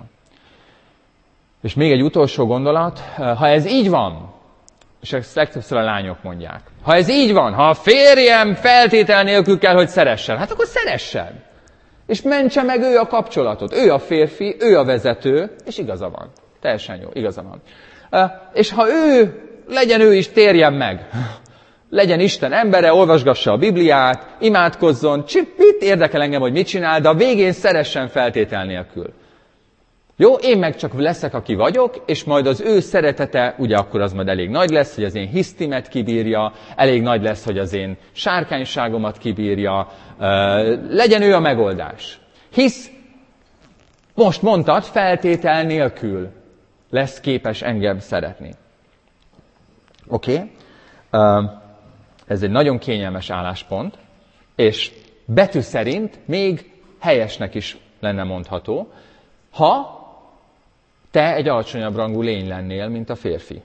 És még egy utolsó gondolat, ha ez így van, és ezt legtöbbször a lányok mondják, ha ez így van, ha a férjem feltétel nélkül kell, hogy szeressen, hát akkor szeressen. És mentse meg ő a kapcsolatot. Ő a férfi, ő a vezető, és igaza van. Teljesen jó, igaza van. És ha ő, legyen ő is, térjen meg. Legyen Isten embere, olvasgassa a Bibliát, imádkozzon, mit érdekel engem, hogy mit csinál, de a végén szeressen feltétel nélkül. Jó, én meg csak leszek, aki vagyok, és majd az ő szeretete, ugye akkor az majd elég nagy lesz, hogy az én hisztimet kibírja, elég nagy lesz, hogy az én sárkányságomat kibírja, uh, legyen ő a megoldás. Hisz, most mondtad, feltétel nélkül lesz képes engem szeretni. Oké, okay. uh, ez egy nagyon kényelmes álláspont, és betű szerint még helyesnek is lenne mondható, ha te egy alacsonyabb rangú lény lennél, mint a férfi.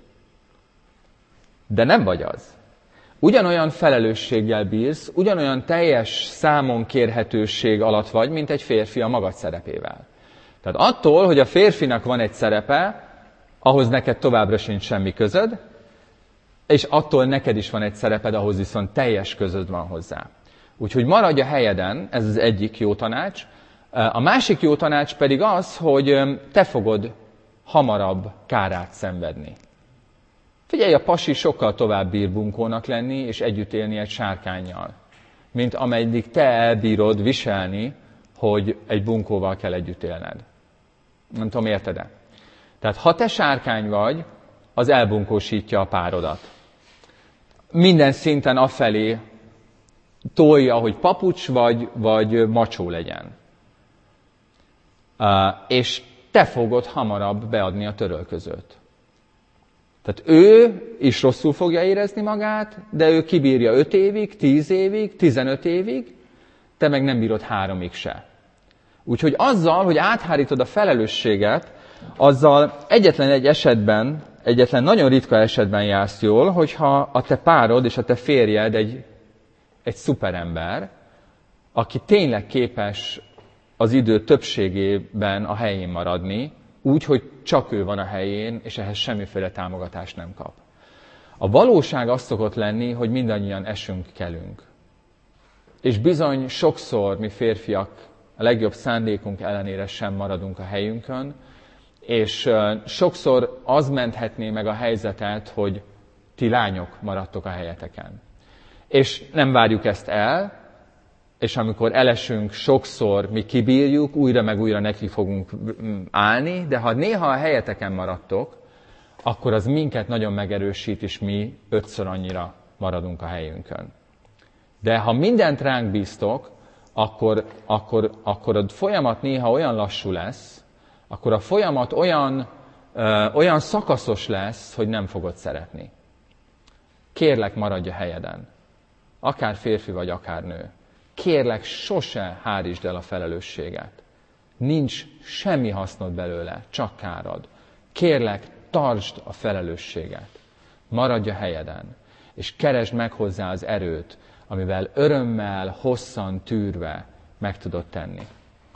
De nem vagy az. Ugyanolyan felelősséggel bírsz, ugyanolyan teljes számon kérhetőség alatt vagy, mint egy férfi a magad szerepével. Tehát attól, hogy a férfinak van egy szerepe, ahhoz neked továbbra sincs semmi közöd, és attól neked is van egy szereped, ahhoz viszont teljes közöd van hozzá. Úgyhogy maradj a helyeden, ez az egyik jó tanács. A másik jó tanács pedig az, hogy te fogod hamarabb kárát szenvedni. Figyelj, a pasi sokkal tovább bír bunkónak lenni, és együtt élni egy sárkánnyal, mint ameddig te elbírod viselni, hogy egy bunkóval kell együtt élned. Nem tudom, érted-e? Tehát ha te sárkány vagy, az elbunkósítja a párodat. Minden szinten afelé tolja, hogy papucs vagy, vagy macsó legyen. Uh, és te fogod hamarabb beadni a törölközőt. Tehát ő is rosszul fogja érezni magát, de ő kibírja öt évig, tíz évig, tizenöt évig, te meg nem bírod háromig se. Úgyhogy azzal, hogy áthárítod a felelősséget, azzal egyetlen egy esetben, egyetlen nagyon ritka esetben jársz jól, hogyha a te párod és a te férjed egy, egy szuperember, aki tényleg képes az idő többségében a helyén maradni, úgy, hogy csak ő van a helyén, és ehhez semmiféle támogatást nem kap. A valóság az szokott lenni, hogy mindannyian esünk, kelünk. És bizony sokszor mi férfiak a legjobb szándékunk ellenére sem maradunk a helyünkön, és sokszor az menthetné meg a helyzetet, hogy ti lányok maradtok a helyeteken. És nem várjuk ezt el, és amikor elesünk, sokszor mi kibírjuk, újra meg újra neki fogunk állni, de ha néha a helyeteken maradtok, akkor az minket nagyon megerősít, és mi ötször annyira maradunk a helyünkön. De ha mindent ránk bíztok, akkor, akkor, akkor a folyamat néha olyan lassú lesz, akkor a folyamat olyan, ö, olyan szakaszos lesz, hogy nem fogod szeretni. Kérlek, maradj a helyeden. Akár férfi vagy, akár nő. Kérlek, sose hárítsd el a felelősséget. Nincs semmi hasznod belőle, csak károd. Kérlek, tartsd a felelősséget. Maradj a helyeden, és keresd meg hozzá az erőt, amivel örömmel, hosszan tűrve meg tudod tenni.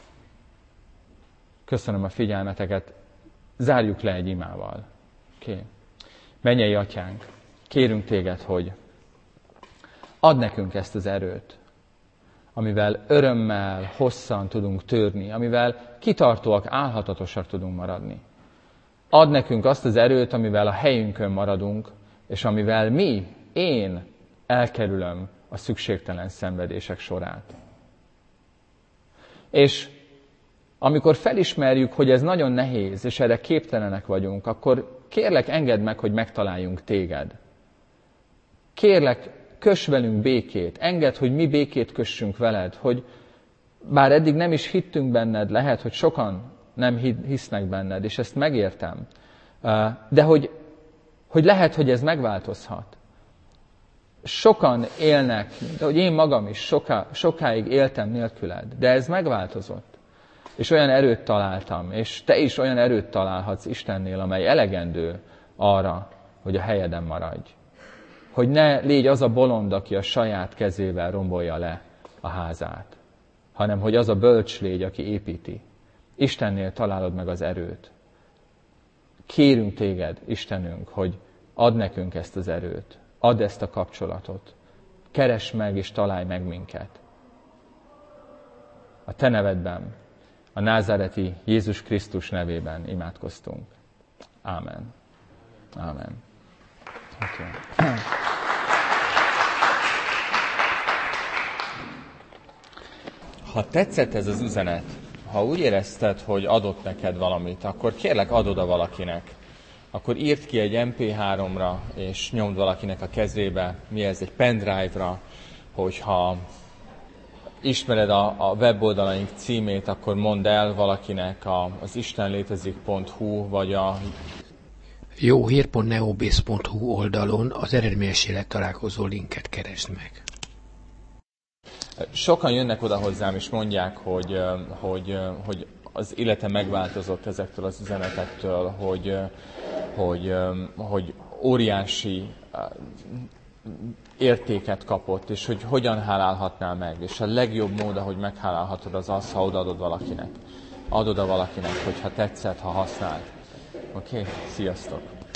Köszönöm a figyelmeteket, zárjuk le egy imával. Okay. Mennyei Atyánk, kérünk téged, hogy add nekünk ezt az erőt, amivel örömmel, hosszan tudunk törni, amivel kitartóak, álhatatosak tudunk maradni. Add nekünk azt az erőt, amivel a helyünkön maradunk, és amivel mi, én elkerülöm a szükségtelen szenvedések sorát. És amikor felismerjük, hogy ez nagyon nehéz, és erre képtelenek vagyunk, akkor kérlek, engedd meg, hogy megtaláljunk téged. Kérlek, köss velünk békét, engedd, hogy mi békét kössünk veled, hogy bár eddig nem is hittünk benned, lehet, hogy sokan nem hisznek benned, és ezt megértem, de hogy, hogy lehet, hogy ez megváltozhat. Sokan élnek, de hogy én magam is soká, sokáig éltem nélküled, de ez megváltozott. És olyan erőt találtam, és te is olyan erőt találhatsz Istennél, amely elegendő arra, hogy a helyeden maradj. Hogy ne légy az a bolond, aki a saját kezével rombolja le a házát, hanem hogy az a bölcs légy, aki építi. Istennél találod meg az erőt. Kérünk téged, Istenünk, hogy add nekünk ezt az erőt, add ezt a kapcsolatot, keresd meg és találj meg minket. A te nevedben, a názáreti Jézus Krisztus nevében imádkoztunk. Ámen. Ámen. Okay. Ha tetszett ez az üzenet, ha úgy érezted, hogy adott neked valamit, akkor kérlek, add oda valakinek. Akkor írd ki egy em pé háromra, és nyomd valakinek a kezébe, mi ez, egy pendrive-ra, hogyha ismered a, a weboldalaink címét, akkor mondd el valakinek a, az istenlétezik pont hu, vagy a jóhír pont neobész pont hu oldalon az eredményesére találkozó linket keresd meg. Sokan jönnek oda hozzám, és mondják, hogy, hogy, hogy az élete megváltozott ezektől az üzenetektől, hogy, hogy, hogy óriási értéket kapott, és hogy hogyan hálálhatnál meg. És a legjobb mód, ahogy meghálálhatod, az az, ha odaadod valakinek. Add oda valakinek, hogyha tetszett, ha használt. Oké? Okay? Sziasztok!